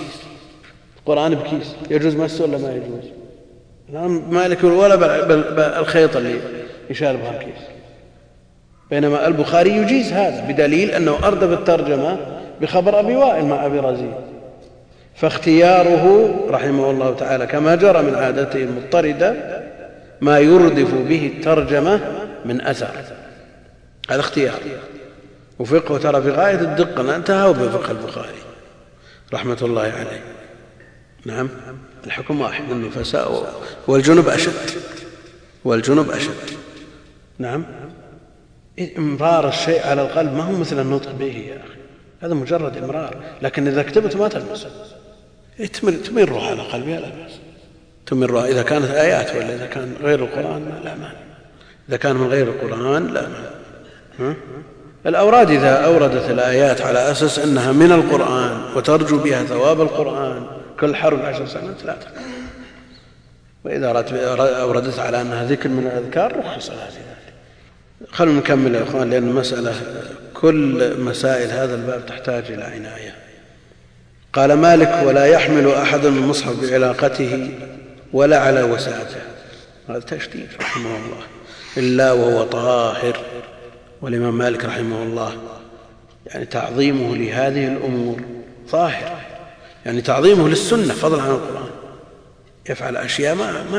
بكيس يجوز مسه ولا ما يجوز؟ مالك ولا الخيط اللي يشال بها الكيس، بينما البخاري يجيز هذا بدليل أنه أردف الترجمة بخبر أبي وائل مع أبي رزين، فاختياره رحمه الله تعالى كما جرى من عادته المضطردة ما يردف به الترجمة من أثر، هذا اختيار. وفقه ترى في غاية الدقة، انتهوا بفقه البخاري رحمة الله عليه. نعم، الحكم واحد، النفساء والجنب أشد. نعم، إمرار الشيء على القلب ما هو مثل النطق به يا أخي، هذا مجرد إمرار، لكن إذا كتبت ما تلمسه، تمرها على قلبها لا بأس، تمرها إذا كانت آيات، ولا إذا كان غير القرآن لا مانع، إذا كان من غير القرآن لا مانع. الأوراد إذا أوردت الآيات على أساس أنها من القرآن وترجو بها ثواب القرآن كل حرف 10 سنوات لا تفعل، وإذا أوردت على أنها ذكر من الأذكار رخص لها في ذلك. خلونا نكمل يا أخوان، لأن المسألة كل مسائل هذا الباب تحتاج إلى عناية. قال مالك: ولا يحمل أحد المصحف بعلاقته ولا على وساعته، هذا تشديد رحمه الله، إلا وهو طاهر. والإمام مالك رحمه الله يعني تعظيمه لهذه الأمور ظاهر، يعني تعظيمه للسنة فضلا عن القرآن، يفعل أشياء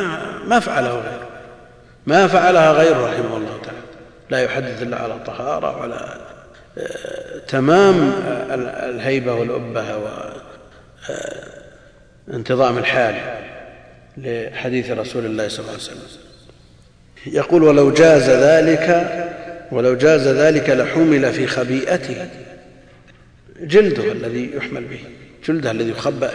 ما فعلها غيره رحمه الله تعالى، لا يحدث إلا على طهارة وعلى تمام الهيبة والأبة وانتظام الحال لحديث رسول الله صلى الله عليه وسلم. يقول: ولو جاز ذلك لحمل في خبيئته، جلده الذي يحمل به، جلده الذي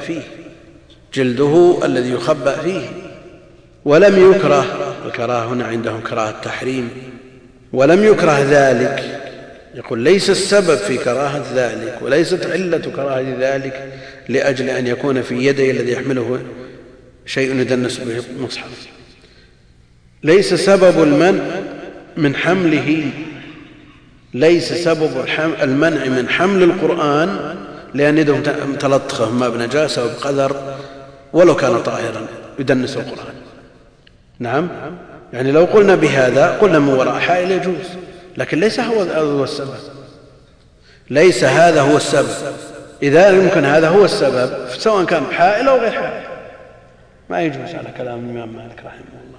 يخبأ فيه، ولم يكره، الكراهة هنا عندهم كراهة تحريم، ولم يكره ذلك. يقول: ليس السبب في كراهة ذلك، وليست علة كراهة ذلك لأجل أن يكون في يدي الذي يحمله شيء يدنس به المصحف. ليس سبب المنع من حمله، ليس سبب المنع من حمل القرآن لأن يده متلطخة ما بنجاسة وبقدر ولو كان طاهرا يدنس القرآن. نعم، يعني لو قلنا بهذا قلنا من وراء حائل يجوز، لكن ليس هو السبب، ليس هذا هو السبب. إذا يمكن هذا هو السبب سواء كان حائل أو غير حائل ما يجوز على كلام الإمام مالك رحمه الله.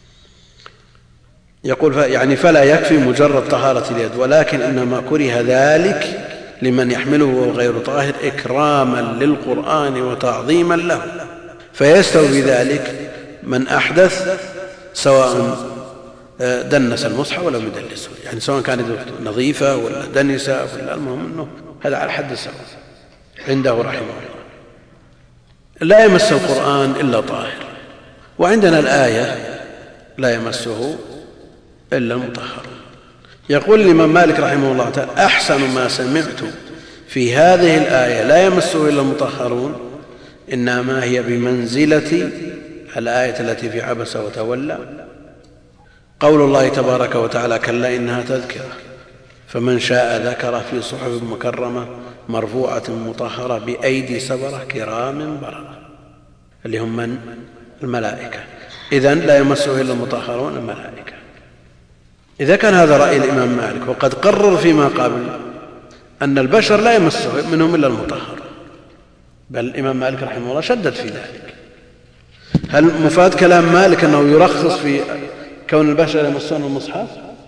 يقول: يعني فلا يكفي مجرد طهارة اليد، ولكن إنما كره ذلك لمن يحمله وهو غير طاهر إكراما للقرآن وتعظيما له، فيستوي بذلك من أحدث سواء دنس المصحف ولا مدلسه، يعني سواء كانت نظيفة ولا دنسة ولا، المهم أنه هذا على حد السواء عنده رحمه الله. لا يمس القرآن إلا طاهر، وعندنا الآية: لا يمسه إلا المطهر. يقول الإمام مالك رحمه الله تعالى: أحسن ما سمعت في هذه الآية لا يمسه إلا المطهرون إنما هي بمنزلة الآية التي في عبس وتولى، قول الله تبارك وتعالى: كلا إنها تذكرة فمن شاء ذكره في صحف مكرمة مرفوعة مطهرة بأيدي سبرة كرام بررة، اللي هم من؟ الملائكة. إذن لا يمسه إلا المطهرون الملائكة. إذا كان هذا رأي الإمام مالك، وقد قرر فيما قبل أن البشر لا يمسه منهم إلا المطهر، بل الإمام مالك رحمه الله شدد في ذلك. هل مفاد كلام مالك أنه يرخص في كون البشر يمسون المصحف؟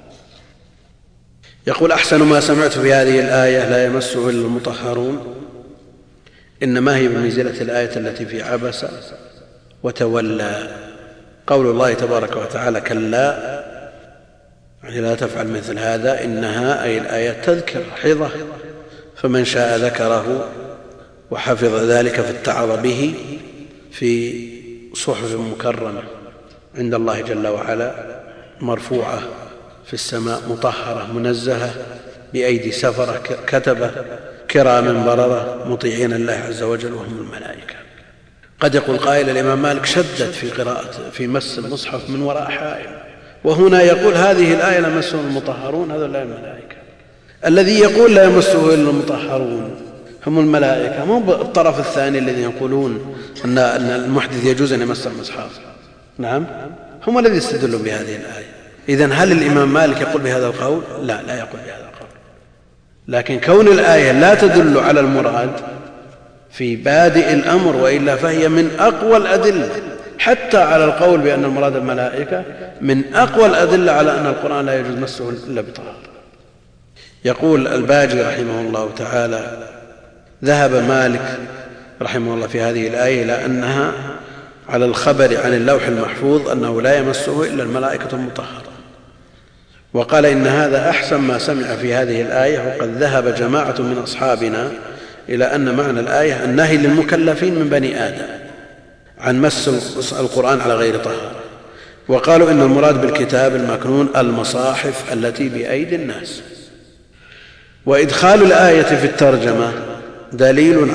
يقول: أحسن ما سمعت في هذه الآية لا يمسه إلا المطهرون إنما هي بمنزلة الآية التي في عبس وتولى، قول الله تبارك وتعالى كلا يعني لا تفعل مثل هذا، إنها أي الآيات تذكر حظة، فمن شاء ذكره وحفظ ذلك فاتعظ به في صحف مكرمة عند الله جل وعلا مرفوعة في السماء مطهرة منزهة بأيدي سفرة كتبة كرام بررة مطيعين الله عز وجل وهم الملائكة. قد يقول قائل الإمام مالك شدد في قراءة في مس المصحف من وراء حائل، وهنا يقول هذه الآية لا يمسه المطهرون، هذا لا الملائكة. الذي يقول لا يمسه إلا المطهرون هم الملائكة، مو بالطرف الثاني الذي يقولون أن المحدث يجوز أن يمس المصحف. نعم، هم الذي يستدلون بهذه الآية. إذن هل الإمام مالك يقول بهذا القول؟ لا يقول بهذا القول، لكن كون الآية لا تدل على المراد في بادئ الأمر، وإلا فهي من أقوى الأدلة حتى على القول بأن المراد الملائكة، من أقوى الأدلة على أن القرآن لا يجوز مسه إلا بطهارة. يقول الباجي رحمه الله تعالى ذهب مالك رحمه الله في هذه الآية إلى أنها على الخبر عن اللوح المحفوظ أنه لا يمسه إلا الملائكة المطهرة، وقال إن هذا أحسن ما سمع في هذه الآية. وقد ذهب جماعة من أصحابنا إلى أن معنى الآية النهي للمكلفين من بني آدم عن مس القرآن على غير طهارة، وقالوا إن المراد بالكتاب المكنون المصاحف التي بأيدي الناس. وإدخال الآية في الترجمة دليل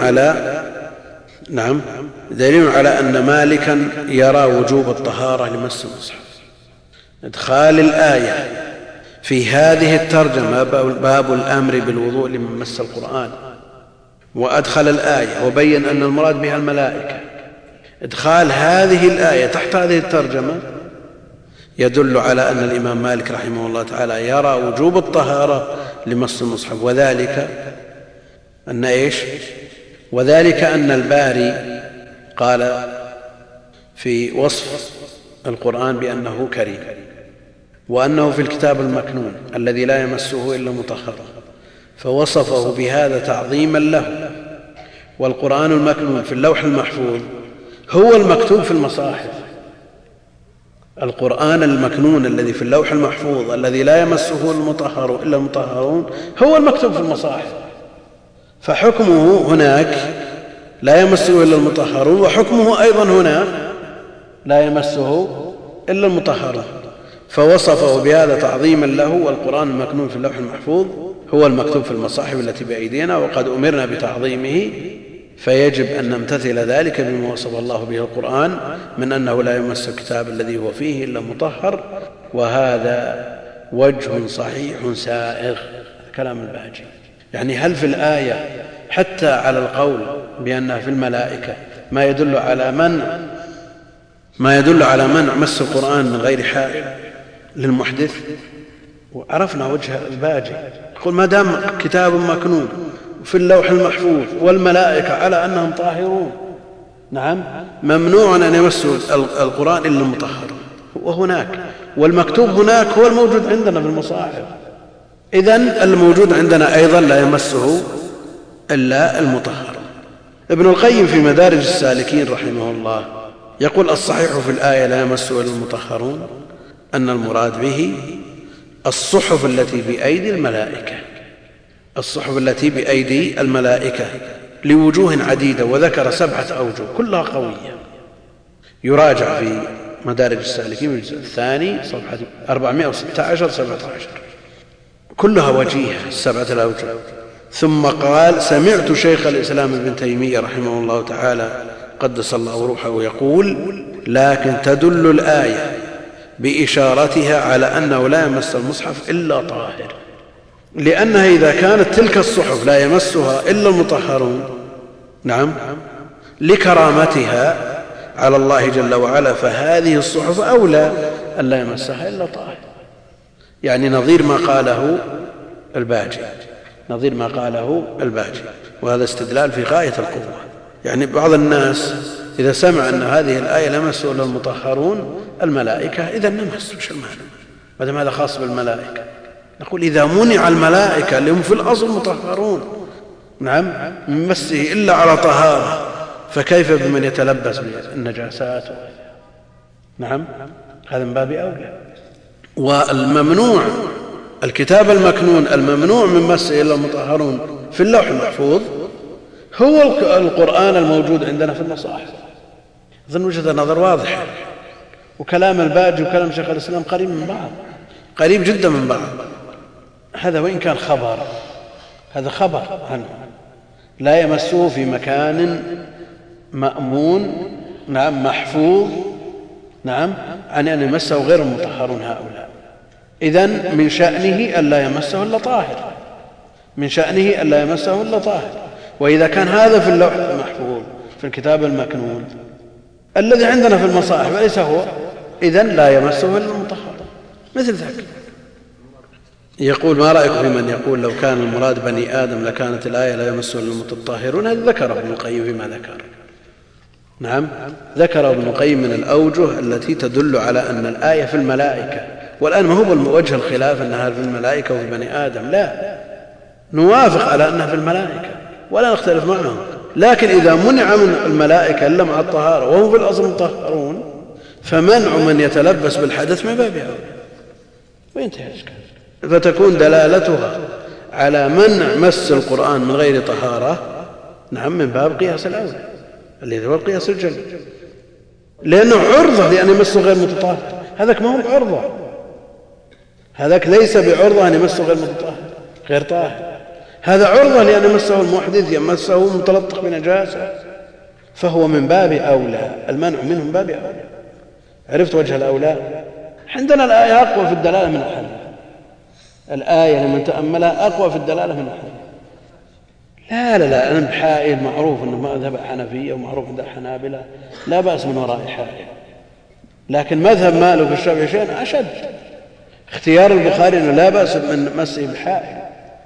على أن مالكا يرى وجوب الطهارة لمس المصحف. إدخال الآية في هذه الترجمة باب الأمر بالوضوء لمن مس القرآن، وأدخل الآية وبين أن المراد بها الملائكة. إدخال هذه الآية تحت هذه الترجمة يدل على أن الإمام مالك رحمه الله تعالى يرى وجوب الطهارة لمس المصحف، وذلك أن الباري قال في وصف القرآن بأنه كريم، وأنه في الكتاب المكنون الذي لا يمسه إلا مطهر، فوصفه بهذا تعظيما له. والقرآن المكنون في اللوح المحفوظ هو المكتوب في المصاحف. القرآن المكنون الذي في اللوح المحفوظ الذي لا يمسه إلا المطهرون هو المكتوب في المصاحف، فحكمه هناك لا يمسه إلا المطهرون، وحكمه أيضا هنا لا يمسه إلا المطهرون، فوصفه بهذا تعظيما له. والقرآن المكنون في اللوح المحفوظ هو المكتوب في المصاحف التي بأيدينا، وقد أمرنا بتعظيمه، فيجب أن نمتثل ذلك بما وصف الله به القرآن من أنه لا يمس الكتاب الذي هو فيه إلا مطهر. وهذا وجه صحيح سائغ كلام الباجي. يعني هل في الآية حتى على القول بأنها في الملائكة ما يدل على منع مس القرآن من غير حائل للمحدث؟ وعرفنا وجه الباجي، يقول ما دام كتاب مكنون في اللوح المحفوظ والملائكة على أنهم طاهرون، نعم، ممنوع أن يمسوا القرآن إلا المطهر، وهناك والمكتوب هناك هو الموجود عندنا في المصاحف، إذن الموجود عندنا أيضا لا يمسه إلا المطهر. ابن القيم في مدارج السالكين رحمه الله يقول الصحيح في الآية لا يمسه إلا المطهرون أن المراد به الصحف التي بأيدي الملائكة، الصحف التي بأيدي الملائكة لوجوه عديدة، وذكر 7 أوجه كلها قوية. يراجع في مدارج السالكين الجزء الثاني صفحة 416-17 كلها وجيهة 7 الأوجه. ثم قال سمعت شيخ الإسلام ابن تيمية رحمه الله تعالى قدس الله روحه يقول لكن تدل الآية بإشارتها على أنه لا يمس المصحف إلا طاهر، لأنها إذا كانت تلك الصحف لا يمسها إلا المطهرون، نعم، لكرامتها على الله جل وعلا، فهذه الصحف أولى أن لا يمسها إلا طاهر. يعني نظير ما قاله الباجي، وهذا استدلال في غاية القوة. يعني بعض الناس إذا سمع أن هذه الآية لا يمسها إلا المطهرون الملائكة إذا نمس، وش المعنى ما دام هذا خاص بالملائكة؟ نقول إذا منع الملائكة اللي هم في الأصل مطهرون، نعم، من مسه إلا على طهارة، فكيف بمن يتلبس بالنجاسات؟ نعم هذا من باب أولى. والممنوع الكتاب المكنون الممنوع من مسه إلا المطهرون في اللوح المحفوظ هو القرآن الموجود عندنا في المصاحف. أظن وجهة النظر واضحة، وكلام الباجي وكلام شيخ الإسلام قريب من بعض، قريب جدا من بعض. هذا وإن كان خبر، هذا خبر عنه لا يمسه في مكان مأمون نعم محفوظ نعم عن أن يمسه غير المطهرون هؤلاء. إذن من شأنه ألا يمسه إلا طاهر، من شأنه ألا يمسه إلا طاهر. وإذا كان هذا في اللوح المحفوظ في الكتاب المكنون الذي عندنا في المصاحف ليس هو، إذن لا يمسه إلا المطهر مثل ذلك. يقول ما رأيكم في من يقول لو كان المراد بني آدم لكانت الآية لا يمسه إلا المطهرون؟ هذا ذكره ابن القيم فيما ذكر. نعم ذكر ابن القيم من الأوجه التي تدل على أن الآية في الملائكة. والآن ما هو وجه الخلاف أنها في الملائكة وفي بني آدم، لا، نوافق على أنها في الملائكة ولا نختلف معهم، لكن إذا منع من الملائكة إلا مع الطهارة وهم في الأصل مطهرون فمنع من يتلبس بالحدث من باب أولى وينتهي الإشكال. فتكون دلالتها على منع مس القرآن من غير طهارة نعم من باب قياس الأولى الذي هو القياس الجلي، لأنه عرضة لأن يمسه غير متطهر. هذاك ما هو بعرضة، هذاك ليس بعرضة أن يمسه غير متطهر غير طاهر، هذا عرضة لأن يمسه المحدث يمسه متلطخ بنجاسة، فهو من باب أولى، المنع منه من باب أولى. عرفت وجه الأولى؟ عندنا الآية أقوى في الدلالة من الحديث، الآية لمن تأملها أقوى في الدلالة من الحديث. لا أنا بحائل معروف أنه مذهب حنفية ومعروف عند الحنابلة لا بأس من وراء حائل، لكن مذهب مالك في الشافعي شيء أشد. اختيار البخاري أنه لا بأس من مسه بحائل.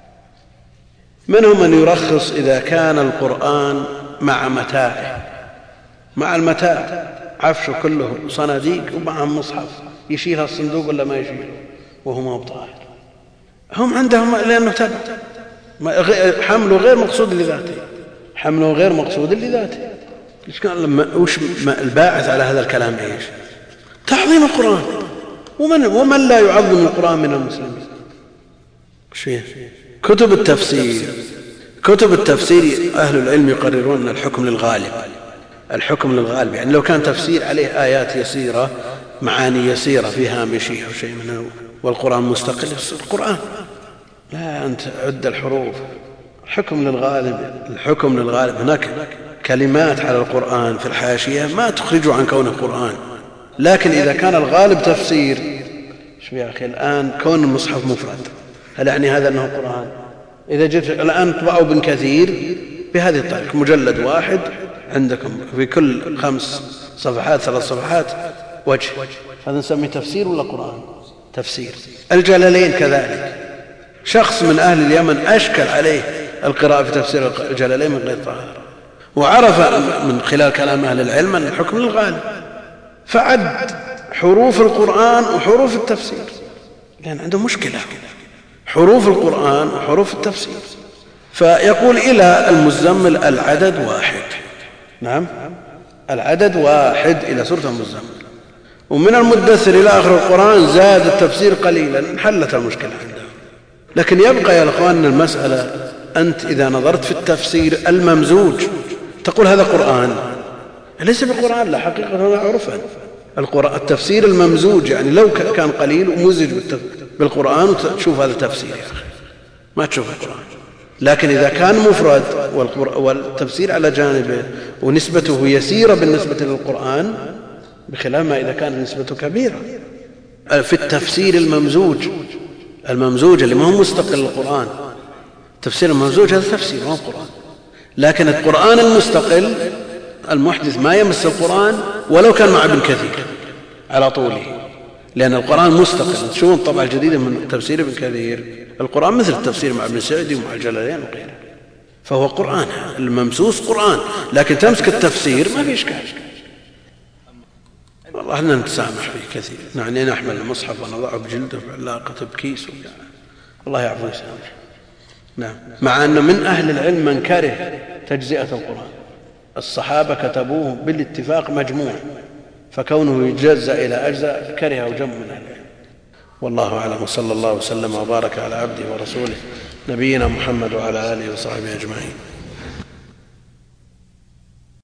منهم من يرخص إذا كان القرآن مع متاعه، مع المتاع عفشه كله صناديق ومعه مصحف، يشيلها الصندوق ولا ما يشيله وهو ما هو طاهر. هم عندهم لأنه تبع حمله غير مقصود لذاته، حمله غير مقصود لذاته. وش الباعث على هذا الكلام ايش؟ تعظيم القرآن. ومن لا يعظم القرآن من المسلمين؟ كتب التفسير أهل العلم يقررون أن الحكم للغالب، الحكم للغالب، يعني لو كان تفسير عليه آيات يسيرة معاني يسيرة فيها هامشية أو شيء منه والقرآن مستقل يصير القرآن. لا أنت عد الحروف، الحكم للغالب. هناك كلمات على القرآن في الحاشية ما تخرجه عن كونه قرآن، لكن إذا كان الغالب تفسير شو يا أخي الآن كون المصحف مفرد هل يعني هذا أنه قرآن؟ إذا جئت الآن طبعوا ابن كثير بهذه الطريقة مجلد واحد عندكم في كل 5 صفحات 3 صفحات وجه، هذا نسميه تفسير ولا قرآن؟ تفسير. الجلالين كذلك، شخص من أهل اليمن أشكل عليه القراءة في تفسير الجلالين من غير طهارة، وعرف من خلال كلام أهل العلم أن الحكم للغالب، فعد حروف القرآن وحروف التفسير، لأن عنده مشكلة حروف القرآن وحروف التفسير. فيقول إلى المزمل العدد واحد، نعم العدد واحد إلى سورة المزمل، ومن المدثر إلى آخر القرآن زاد التفسير قليلا، انحلت المشكلة عنده. لكن يبقى يا أخوان المسألة، أنت إذا نظرت في التفسير الممزوج تقول هذا قرآن، ليس بقرآن لا حقيقة ولا عرفا. التفسير الممزوج يعني لو كان قليل ومزج بالقرآن وتشوف هذا تفسير يا أخي ما تشوف القرآن. لكن إذا كان مفرد والتفسير على جانبه ونسبته يسيرة بالنسبة للقرآن بخلاف ما إذا كانت نسبته كبيرة. في التفسير الممزوج اللي ما هو مستقل للقرآن، التفسير الممزوج هذا تفسير ما هو قرآن. لكن القرآن المستقل المحدث ما يمس القرآن ولو كان مع ابن كثير على طوله، لأن القرآن مستقل. تشوفون الطبعة الجديدة من تفسير ابن كثير القرآن مثل التفسير مع ابن سعدي ومع الجلالين وغيره، فهو قرآن الممسوس قرآن. لكن تمسك التفسير ما في إشكال. والله احنا نتسامح فيه كثير، يعني نحمل المصحف ونضعه بجلده بعلاقة بكيس الله يعفو ويسامح. نعم، مع أن من أهل العلم من كره تجزئة القرآن، الصحابة كتبوه بالاتفاق مجموع فكونه يجزأ إلى أجزاء كرهه جمع من أهل العلم. والله أعلم، وصلى الله وسلم وبارك على عبده ورسوله نبينا محمد وعلى آله وصحبه أجمعين.